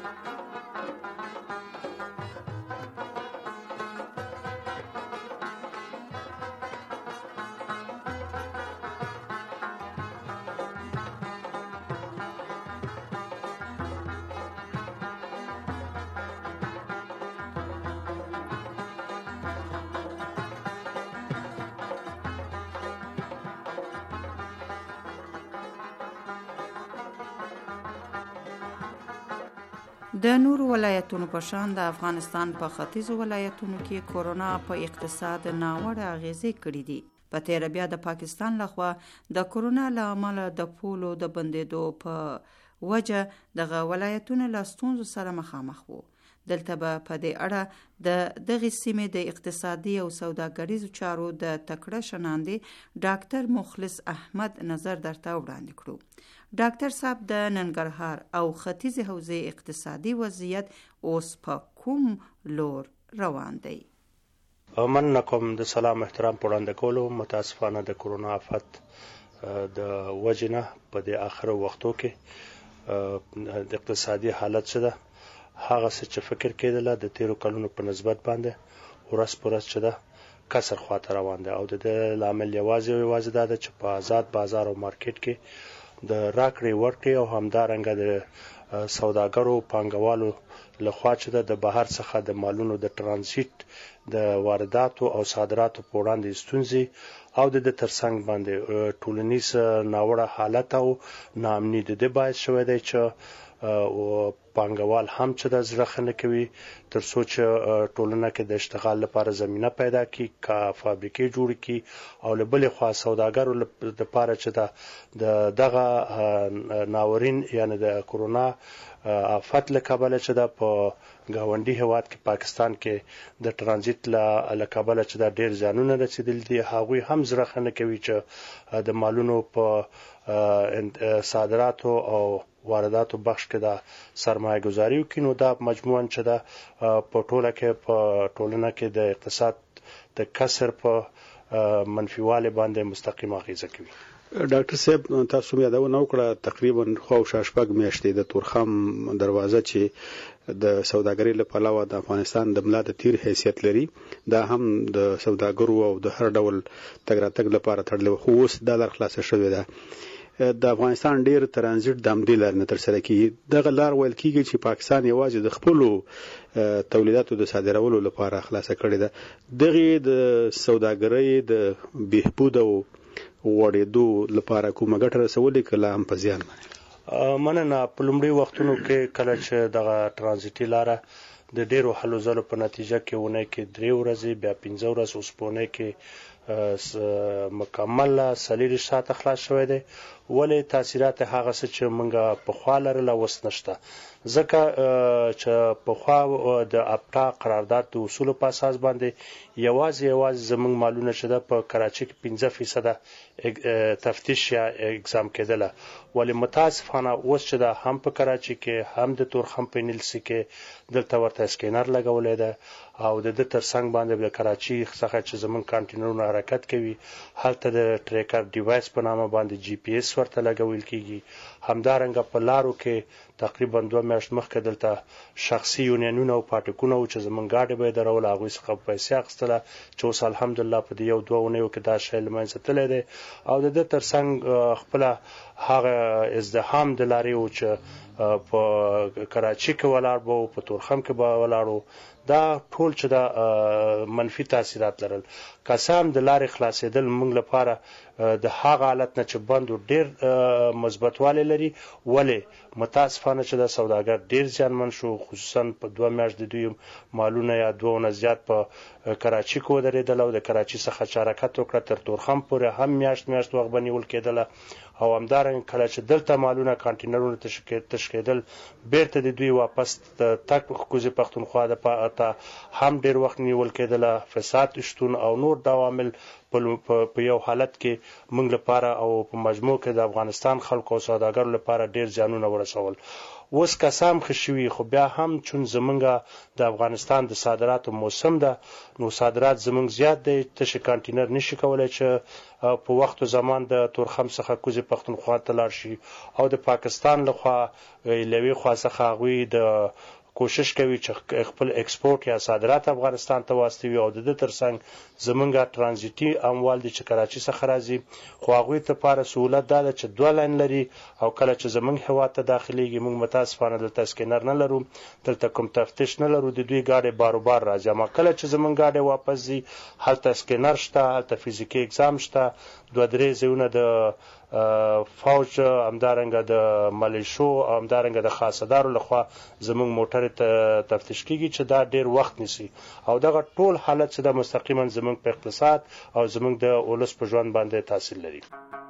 د نورو ولایتونو په شان د افغانستان په ختیځو ولایتونو کې کورونا په اقتصاد ناوړه اغیزې کړې دي. په تیر بیا د پاکستان لخوا د کورونا له امله د پولو د بندیدو په وجه دغه ولایتونه له ستونزو سره مخامخ وو. دلته به په دې اړه د دغه سیمې د اقتصادي او سوداګریزو چارو د تکړه شناندې ډاکټر مخلص احمد نظر درته وړاندې کړو. ډاکټر صاحب د ننګرهار او ختیځ حوزې اقتصادي وضعیت اوس په کوم لور روان دی؟ من کوم د سلام احترام وړاندې کولو. متاسفانه د کرونا آفت د وجنه په د اخر وختو کې د اقتصادي حالت څه ده هغه څه چې فکر کېدله د 13 کلونو په نسبت باندې ورځ په ورځ چې ده کسر خواته روان دی او د لامل یوازې دا ده چې په آزاد بازار او مارکیټ کې د راکړې ورکړې او همدارنګه د سوداګرو پانګوالو لخوا چې د بهر څخه د مالونو د ترانزیت د وارداتو او صادراتو په وړاندې ستونزې او د ترڅنګ باندې ټولنیز ناوړه حالت او ناامني د دې باعث شوی دی چې پانګوال هم چې د زړه نه کوي تر څو چې ټولنه کې د اشتغال لپاره زمينه پیدا کړي کا فابریکې جوړ کړي او له بلې خوا سوداګرو لپاره چې دغه ناورین یعنی د کرونا آفت له کبله چې د په گاونډي هیواد کې پاکستان کې د ترانزیت له کبله چې د ډیر ځانونه رسیدل دي هغوی هم زړه نه کوي چې د مالونو په صادراتو او وارداتو بخش کې د سرمایه گذاري وکړي. نو دا مجموعاً چې دا په ټوله کې د اقتصاد د کسر په منفیواله باندې مستقیم اغیزه کوي. ډاکټر صاحب تاسو یادونه وکړه تقریبا خو شاشپګ میاشتې د تورخم دروازه چې د سوداګرۍ لپاره د افغانستان د ملا د تیر حیثیت لري دا هم د سوداګرو او د هر ډول تګ راتګ لپاره تړل خو اوس د لار خلاص شوې ده. د افغانستان ډیر ترانزیت د همدې لار نه تر سره کیږي. دغه لار ویل کیږي چې پاکستان یوازې د خپلو تولیداتو د صادرولو لپاره خلاصه کړې ده. دغه د سوداګرۍ د بهبود او وړېدو لپاره کومه ګټه رسولې کله هم په زیان باندې مننه. په لومړي وختونو کې کله چې دغه ترانزیتي لاره د ډیرو هلو ځلو په نتیجه کې ونه کې 3 ورځې بیا 15 ورځې اوس په ونه کې مکمل 40 ساعت خلاص شوی دی. ولې تاثیرات هغه څه چې موږ په خوا لرله اوس نشته، ځکه چې په خوا د اپټا قرارداد د اصولو په اساس باندې یوازې زموږ مالونه چې ده په کراچۍ کې 15% تفتیش یا اگزام کېدله. ولې متاسفانه اوس چې ده هم په کراچۍ کې هم د تورخم په نیلسي کې دلته ورته سکینر لګولې ده او د دې ترڅنګ باندې د کراچۍ څخه چې زموږ کانټینرونه حرکت کوي هلته د ټریکر ډیوایس په نامه باندې جی پی ایس ورته لګول کیږي. همدارنګه په لارو کې تقریبا 2 میاشت مخکې دلته شخصي یونینونه او پاټکونه چې زمونږ گاډي به درول هغه څخه پیسې اخیستله چې اوس الحمدلله په دې 1-2 اونیو کې دا شی لمنځه تللی دی او د دې ترڅنګ خپل هغه ازدحام د لارې او چې په کراچۍ کې ولاړ بو په تورخم کې به ولاړو دا ټول چې دا منفي تاثیرات لرل. قسم د لارې خلاصېدل موږ لپاره د هغه حالت نه چې بندو ډیر مثبتوالی لري. ولې متاسفانه چې د سوداګر ډیر زیانمن شو، خصوصا په 2 میاشت د دوی مالونه یا 2 نه زیات په کراچۍ کې ودرېدل او د کراچۍ څخه چې حرکت وکړه تر تورخم پورې هم میاشت وخت بنیول کېدله او همدارنګه کله چې دلته مالونه کانټینرونه تشکیدل بیرته د دوی واپس تک کوزي پښتونخوا د پاته هم ډیر وخت نیول کېدله. فساد شتون او نور د عوامل په یو حالت کې موږ لپاره او په مجموع کې د افغانستان خلکو او سوداګرو لپاره ډیر زیانونه ورسول. اوس قسم خشوي خو بیا هم چون زمونږ د افغانستان د صادراتو موسم ده نو صادرات زمونږ زیات دی، تشه کانټینر نشي کولای چې په وخت او زمان د تورخم څخه کوزي پښتونخوا ته لاړ شي او د پاکستان لخوا لوي خاصه غوي د کوشش کوي چې خپل ایکسپورت یا صادرات افغانستان ته واستوي او د دې ترڅنګ زمونږه ترانزیتي اموال د کراچۍ څخه راځي خو هغه ته لپاره سہولت ده چې 2 لاین لري او کله چې زمونږ هوا ته داخليږي موږ متاسفانه دلته سکینر نه لرو، دلته کوم تفتیش نه لرو، د دوی گاډي بار راځي. اما کله چې زمونږ گاډي واپس ځي هلته سکینر شته، هلته فزیکي اگزام شته، 2-3 ځایونه د فوج همدارنګه د ملیشو همدارنګه د خاصدارو لخوا زمونږ موټر ته تفتیش کیږي چې دا ډیر وخت نیسي او دغه ټول حالت چې د مستقیما زمونږ په اقتصاد او زمونږ د ولس په ژوند باندې تاثیر لري.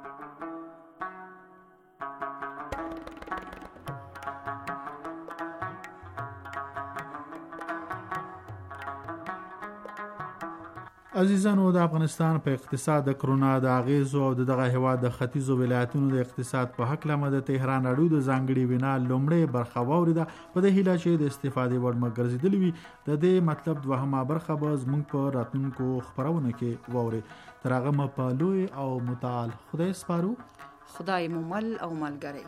عزیزانو د افغانستان په اقتصاد د کرونا د اغیزو او دغه هواد د ختیځو ولایتونو د اقتصاد په حق لمه د تهران اړو د ځانګړي وینا لومړی برخه واوریده په د هیله چې د استفادې وړ مګرځیدلی وي. د دې مطلب دوهمه برخه به زموږ په راتلونکو خبرونه کې واوري. تر هغه مو په لوی او متعال خدای سپارو. خدای مو مل او ملګری.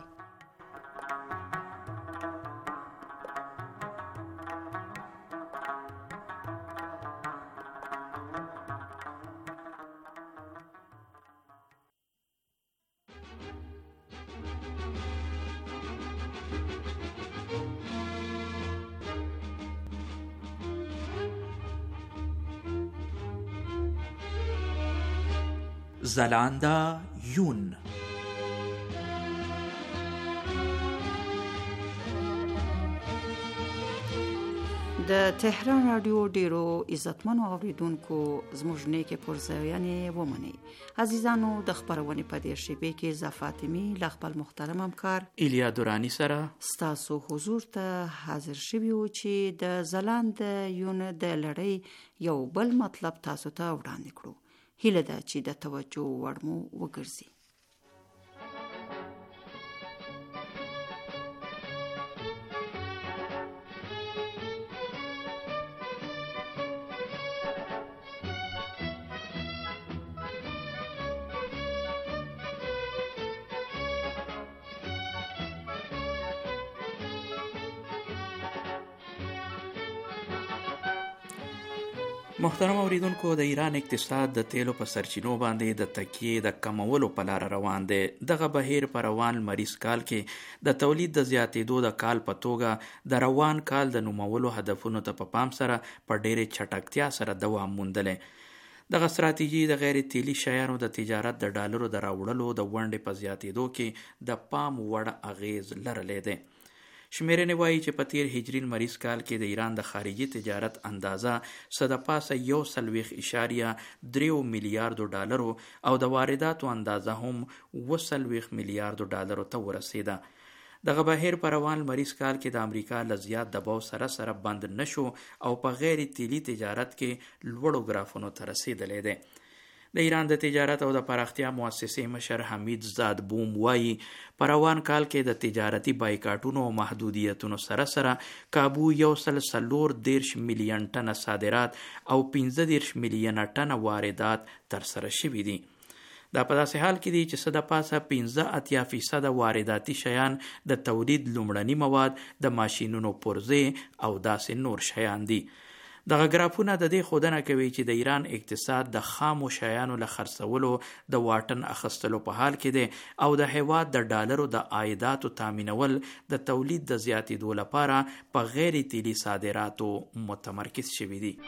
زلاندا یون د تهران رادیو ډیرو عزتمنو اوریدونکو زموږ نیکه پرځایانې ومني. عزیزانو د خبرونې په دې شیبه کې ز فاطمی ل خپل محترم همکار ایلیا دورانی سره ستاسو حضور ته حاضر شوی و چې د زلاند یون د لړۍ یو بل مطلب تاسو ته وړاندې کړو. هیله ده چې د توجه وړ مو وګرځي. محترم اوریدونکو، د ایران اقتصاد د تیلو په سرچینو باندې د تکیې د کمولو په لار روان دی. دغه بهیر په روان لمریز کال کې د تولید د زیاتېدو د کال په توګه د روان کال د نومولو هدفونو ته په پام سره په ډېرې چټکتیا سره دوام موندلی. دغه ستراتیژي د غیر تیلي شیانو د تجارت د ډالرو د راوړلو د ونډې په زیاتېدو کې د پام وړ اغیز لرلی دی. شمیرنې وایي چې په تیر هجري لمریز کال کې د ایران د خارجي تجارت اندازه څه د پاسه 1.3 میلیارډو ډالرو او د وارداتو اندازه هم 20 میلیارډو ډالرو ته ورسېده. دغه بهیر په روان لمریز کال کې د امریکا له زیات دباو سره بند نشو او په غیر تیلي تجارت کې لوړو ګرافونو ته رسېدلی دی. د ایران د تجارت او د پراختیا مؤسسې مشر حمید زاد بوم وایي په روان کال کې د تجارتي بایکاټونو او محدودیتونو سره کابو 140 میلیون ټنه صادرات او 15 میلیون ټنه واردات ترسره شوي دي. دا په داسې حال کې دي چې څه د پاسه 15% وارداتي شیان د تولید لومړني مواد، د ماشینونو پرزې او داسې نور شیان دي. دغه ګرافونه د دې ښودنه کوي چې د ایران اقتصاد د خامو شیانو له خرڅولو د واټن اخیستلو په حال کې دی او د هیواد د ډالرو د عایداتو تامینول د تولید د زیاتېدو لپاره په غیر تیلي صادراتو متمرکز شوي دي.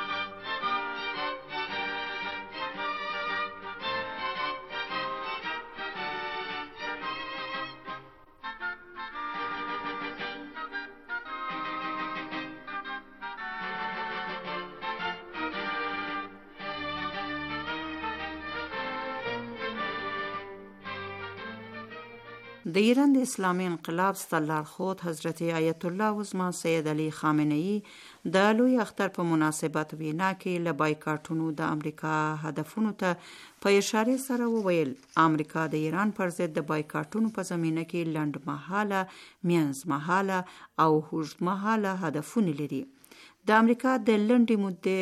د ایران د اسلامي انقلاب ستر لارښود حضرت آیت الله عظما سید علی خامنه‌ای د لوی اختر په مناسبت وینا کې له بایکاټونو د امریکا هدفونو ته په اشاره سره وویل امریکا د ایران پر ضد د بایکاټونو په زمینه کې لنډمهاله، منځمهاله او اوږدمهاله هدفونه لري. د امریکا د لنډې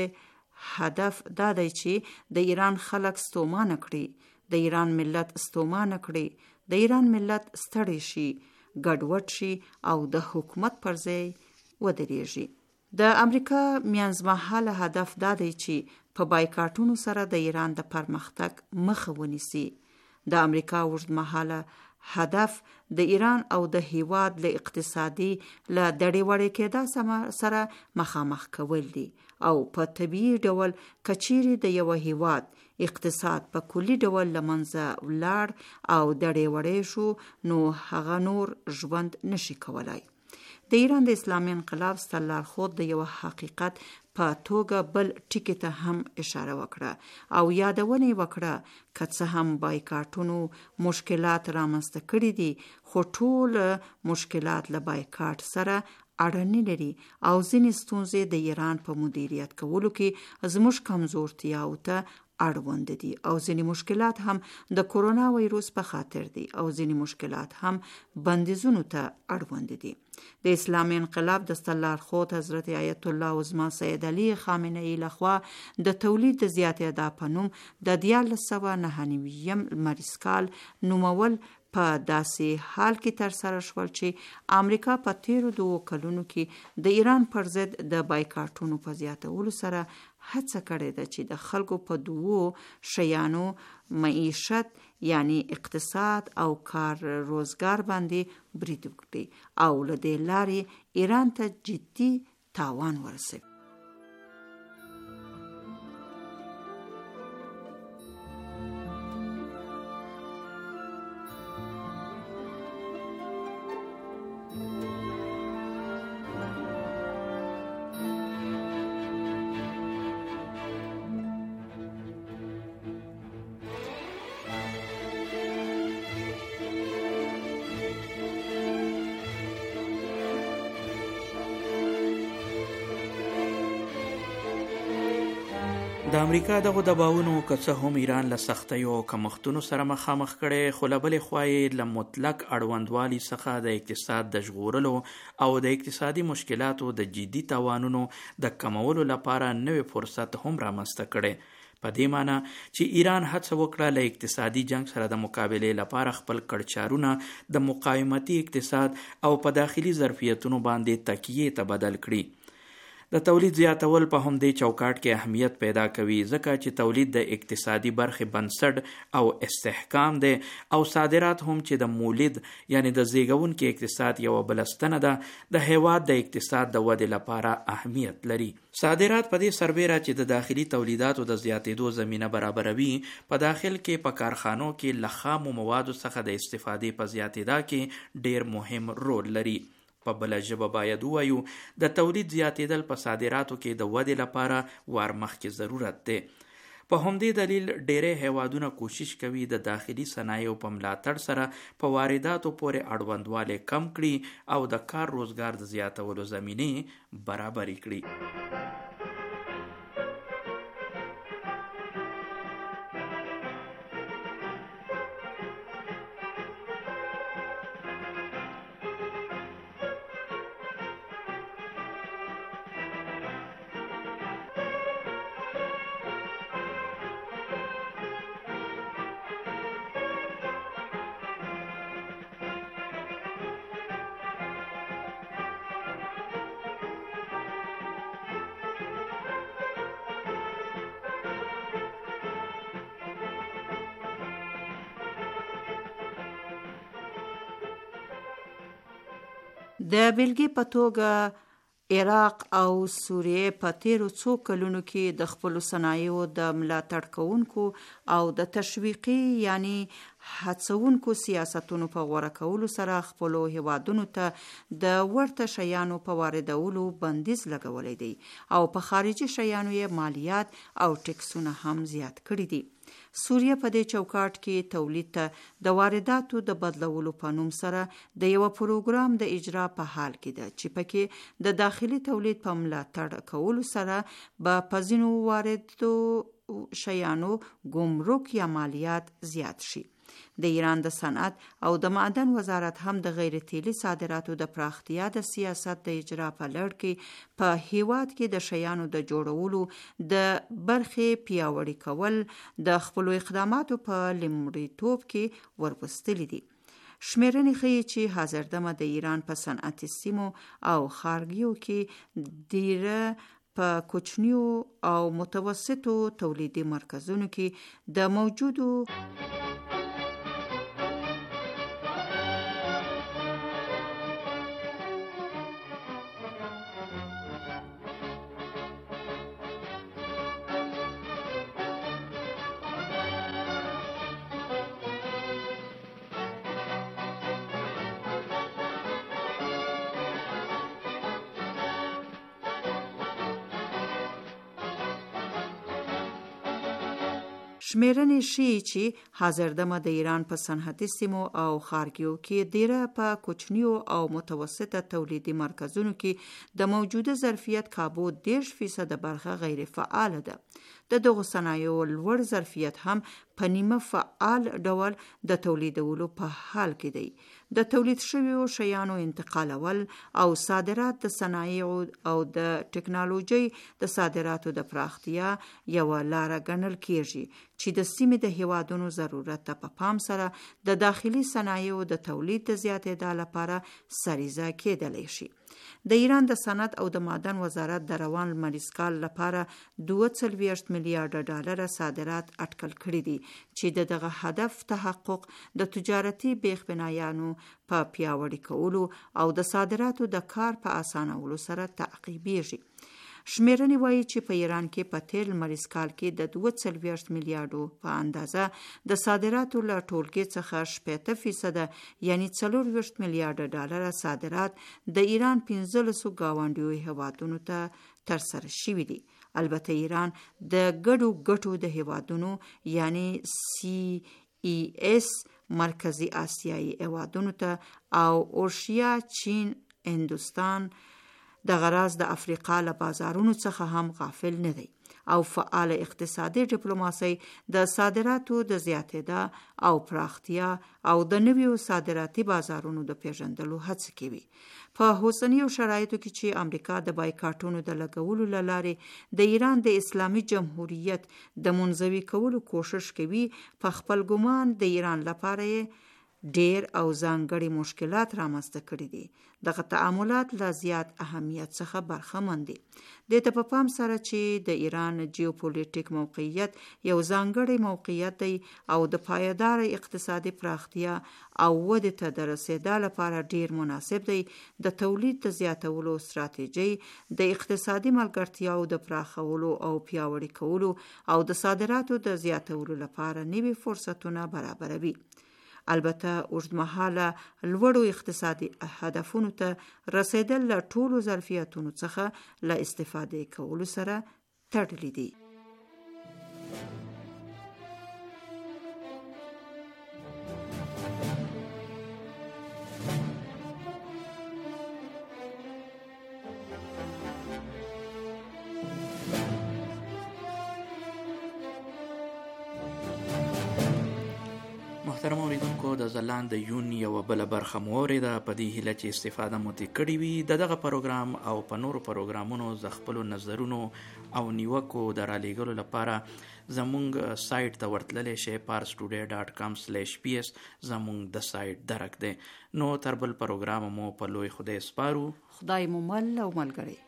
مودې هدف دا دی چې د ایران خلک ستومانه کړي، د ایران ملت ستومانه کړي، د ایران ملت ستړی شي، ګډوډ شي او د حکومت پر ځای ودرېږي. د امریکا میانځمهاله هدف دا دی چې په بایکاټونو سره د ایران د پرمختګ مخه ونیسي. د امریکا اوږدمهاله هدف د ایران او د هیواد له اقتصادي له دړې وړې کېدا سره مخامخ کول دي او په طبیعي ډول کچيري د یو هیواد اقتصاد په کلی ډول لمنځه ولاړ او دړې وړې شو نو هغه نور ژوند نشي کولای. د ایران د اسلامي انقلاب ستر لارښود د یو حقیقت په توګه بل ټکي ته هم اشاره وکړه او یادونه وکړه که څه هم بایکاټونو مشکلات رامنځته کړي دي خو ټول مشکلات له بایکاټ سره اړه لري او ځینې ستونزې د ایران په مدیریت کولو کې زموږ کمزورتیاو ته اړوند دي او ځینې مشکلات هم د کورونا وایروس په خاطر دي او ځینې مشکلات هم بندیزونو ته اړوند دي. د اسلامي انقلاب د ستر لارښود حضرت آیت الله عظما سید علی خامنه‌ای لخوا د تولید د زیاتېدا په نوم د 1999 لمریز کال نومول په داسې حال کې ترسره شول چې امریکا په تیرو 2 کلونو کې د ایران پر ضد د بایکاټونو په زیاتولو سره هڅه کړې ده چې د خلکو په 2 شیانو معیشت یعنی اقتصاد او کار روزګار باندې برید وکړي او له دې لارې ایران ته جدي تاوان ورسوي. د امریکا دغه دباونو که څه هم ایران له سختیو او کمښتونو سره مخامخ کړي خو له بلې خوا یې له مطلق اړوندوالي څخه د اقتصاد د ژغورلو او د اقتصادي مشکلاتو د جدي تاوانونو د کمولو لپاره نوې فرصت هم رامنځته کړي. په دې معنی چې ایران هڅه وکړه له اقتصادي جنگ سره د مقابلې لپاره خپل کړچارونه د مقاومتي اقتصاد او په داخلي ظرفیتونو باندې تکیې ته بدل کړي. د تولید زیاتول په همدې چوکاټ کې اهمیت پیدا کوي ځکه چې تولید د اقتصادي برخې بنسټ او استحکام دی او صادرات هم چې د مولد یعنی د زیږونکي اقتصاد یو بلستنه ده د هیواد د اقتصاد د ودې لپاره اهمیت لري. صادرات په دې سربیره چې د داخلي تولیداتو د زیاتېدو زمینه برابروي په داخل کې په کارخانو کې له خامو موادو څخه د استفادې په زیاتېدا کې ډیر مهم رول لري. په بل ژبه باید ووایو د تولید زیاتېدل په صادراتو کې د ودې لپاره ورمخکې ضرورت دی. په همدې دلیل ډېری هیوادونه کوشش کوي د داخلي صنایعو په ملاتړ سره په وارداتو پورې اړوندوالی کم کړي او د کار روزګار د زیاتولو زمینې برابرې کړي. د بیلګې په توګه عراق او سوریې په تیرو څو کلونو کې د خپلو صنایعو د ملاتړ کوونکو او د تشویقي یعنی هڅونکو سیاستونو په غوره کولو سره خپلو هیوادونو ته د ورته شیانو په واردولو بندیز لګولی دی او په خارجي شیانو یې مالیات او ټکسونه هم زیات کړي دي. سوریه په دې چوکاټ کې تولید ته د وارداتو د بدلولو په نوم سره د یو پروګرام د اجرا په حال کې ده چې پکې د داخلي تولید په ملاتړ کولو سره به په ځینو واردو شیانو ګمرک یا مالیات زیات شي. د ایران د صنعت او د معدن وزارت هم د غیر تیلي صادراتو د پراختیا د سیاست د اجرا په لړ کې په هیواد کې د شیانو د جوړولو د برخې پیاوړي کول د خپلو اقداماتو په لومړیتوب کې ورپوستلي دي. شمیرنې ښیي چې حاضر دمه د ایران په صنعتي سیمو او ښارګیو کې ډیره په کوچنیو او متوسطو تولیدي مرکزونو کې د موجودو شمیرنې ښیي چې حاضر دمه د ایران په صنعتي سیمو او ښارګیو کې ډیره په کوچنیو او متوسطه تولیدي مرکزونو کې د موجوده ظرفیت کابو 10% برخه غیر فعال ده. د دغو صنایعو لوړ ظرفیت هم په نیمه فعال ډول د تولیدولو په حال کې دی. د تولید شویو شیانو انتقالول او صادرات د صنایعو او د ټکنالوژي د صادراتو د پراختیا یو لار ګڼل کیږي چې د سیمې د هیوادونو ضرورت ته په پام سره د داخلي صنایعو د تولید د زیاتېدا لپاره سریزه کېدلی شي. د ایران د صنعت او د معدن وزارت د روان لمریز کال لپاره 42 میلیارډ ډالر صادرات اټکل کړي دي چې دغه هدف تحقق د تجارتي بیخ بنایانو په پیاوړي کولو او د صادراتو د کار په اسانولو سره تعقیبېږي. شمیرنې وایي چې په ایران کې په تیر لمریز کال کې د 42 میلیارډو په اندازه د صادراتو له ټولګې څخه 80% یعنی 40 میلیارډ ډالر صادرات د ایران 15 ګاونډیو هیوادونو ته ترسره شوي دي. البته ایران د ګډو ګټو د هیوادونو یعنی CES مرکزی آسیایي هیوادونو ته او اورشیا، چین، هندوستان د غراز د افریقا له بازارونو څخه هم غافل نه دی او فعال اقتصادي ډیپلوماسي د صادراتو د زیاتېدا او پراختیا او د نویو صادراتي بازارونو د پیژندلو هڅه کوي. په اوسنیو شرایطو کې چې امریکا د بایکاټونو د لګولو له لارې د ایران د اسلامي جمهوریت د منزوي کولو کوشش کوي، په خپل ګمان د ایران لپاره ډیر او ځانګړي مشکلات رامنځته کړي دي. دغه تعاملات لا زیات اهمیت څخه برخمن دي. د ته په پام سره چې د ایران جیوپولیټیک موقعیت یو ځانګړی موقعیت دی او د پایدار اقتصادي پراختیا او ودې ته د رسیدا لپاره ډیر مناسب دی، د تولید د زیاتولو ستراتیژي د اقتصادي ملګرتیاو د پراخولو او پیاوړي کولو او د صادراتو د زیاتولو لپاره نوي فرصتونه برابروي. البته اوږدمهاله لوړو اقتصادي هدفونو ته رسیدل له ټولو ظرفیتونو څخه له استفادې کولو سره تړلي دي. محترم اوریدونکو، د ځلان د یون یوه بله برخه مو اورېده. په دې هیله چې استفاده مو ترې کړې وي. دغه پروګرام او په نورو پروګرامونو د خپلو نظرونو او نیوکو د رالیږلو لپاره زمونږ سایټ ته ورتللی شئ. parstoday.com/ps زمونږ د سایټ درک دی. نو تر بل پروګرام مو په لوی خدای سپارو. خدای مو مل او ملګری.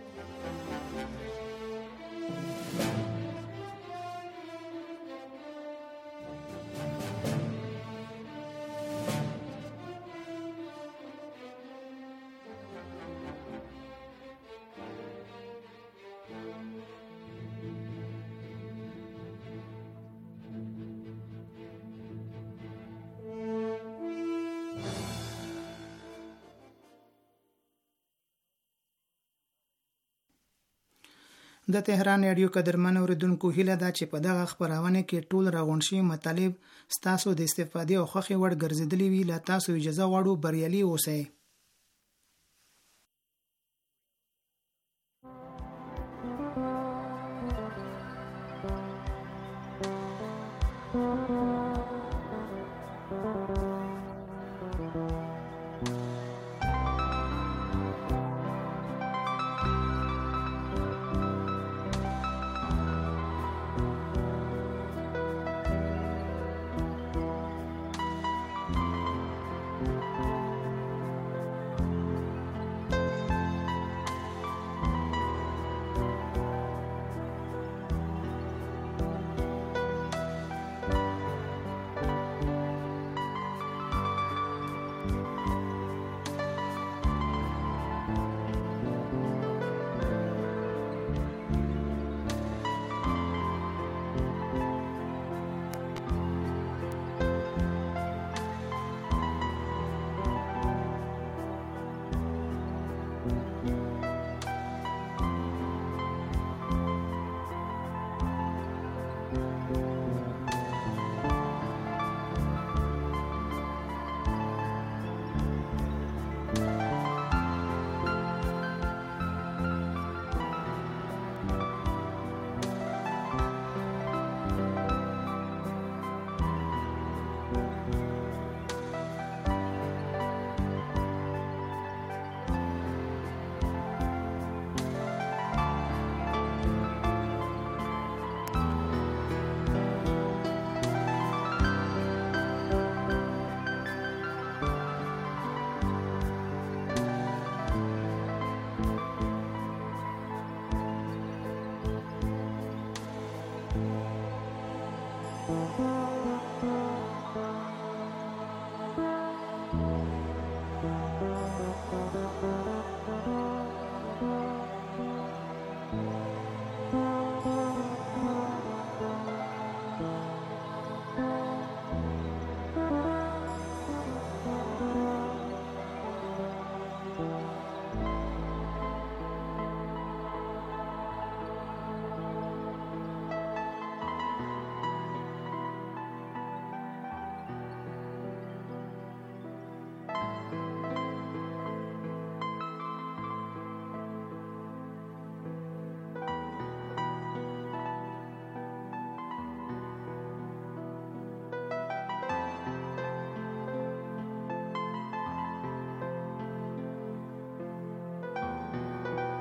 د تهران رادیو قدرمن اوریدونکو، هیله ده چې په دغه خبرونه کې ټول راغونډ شوي مطالب ستاسو د استفادې او خوښې وړ ګرځېدلي وي. له تاسو اجازه غواړو. بریالي اوسئ.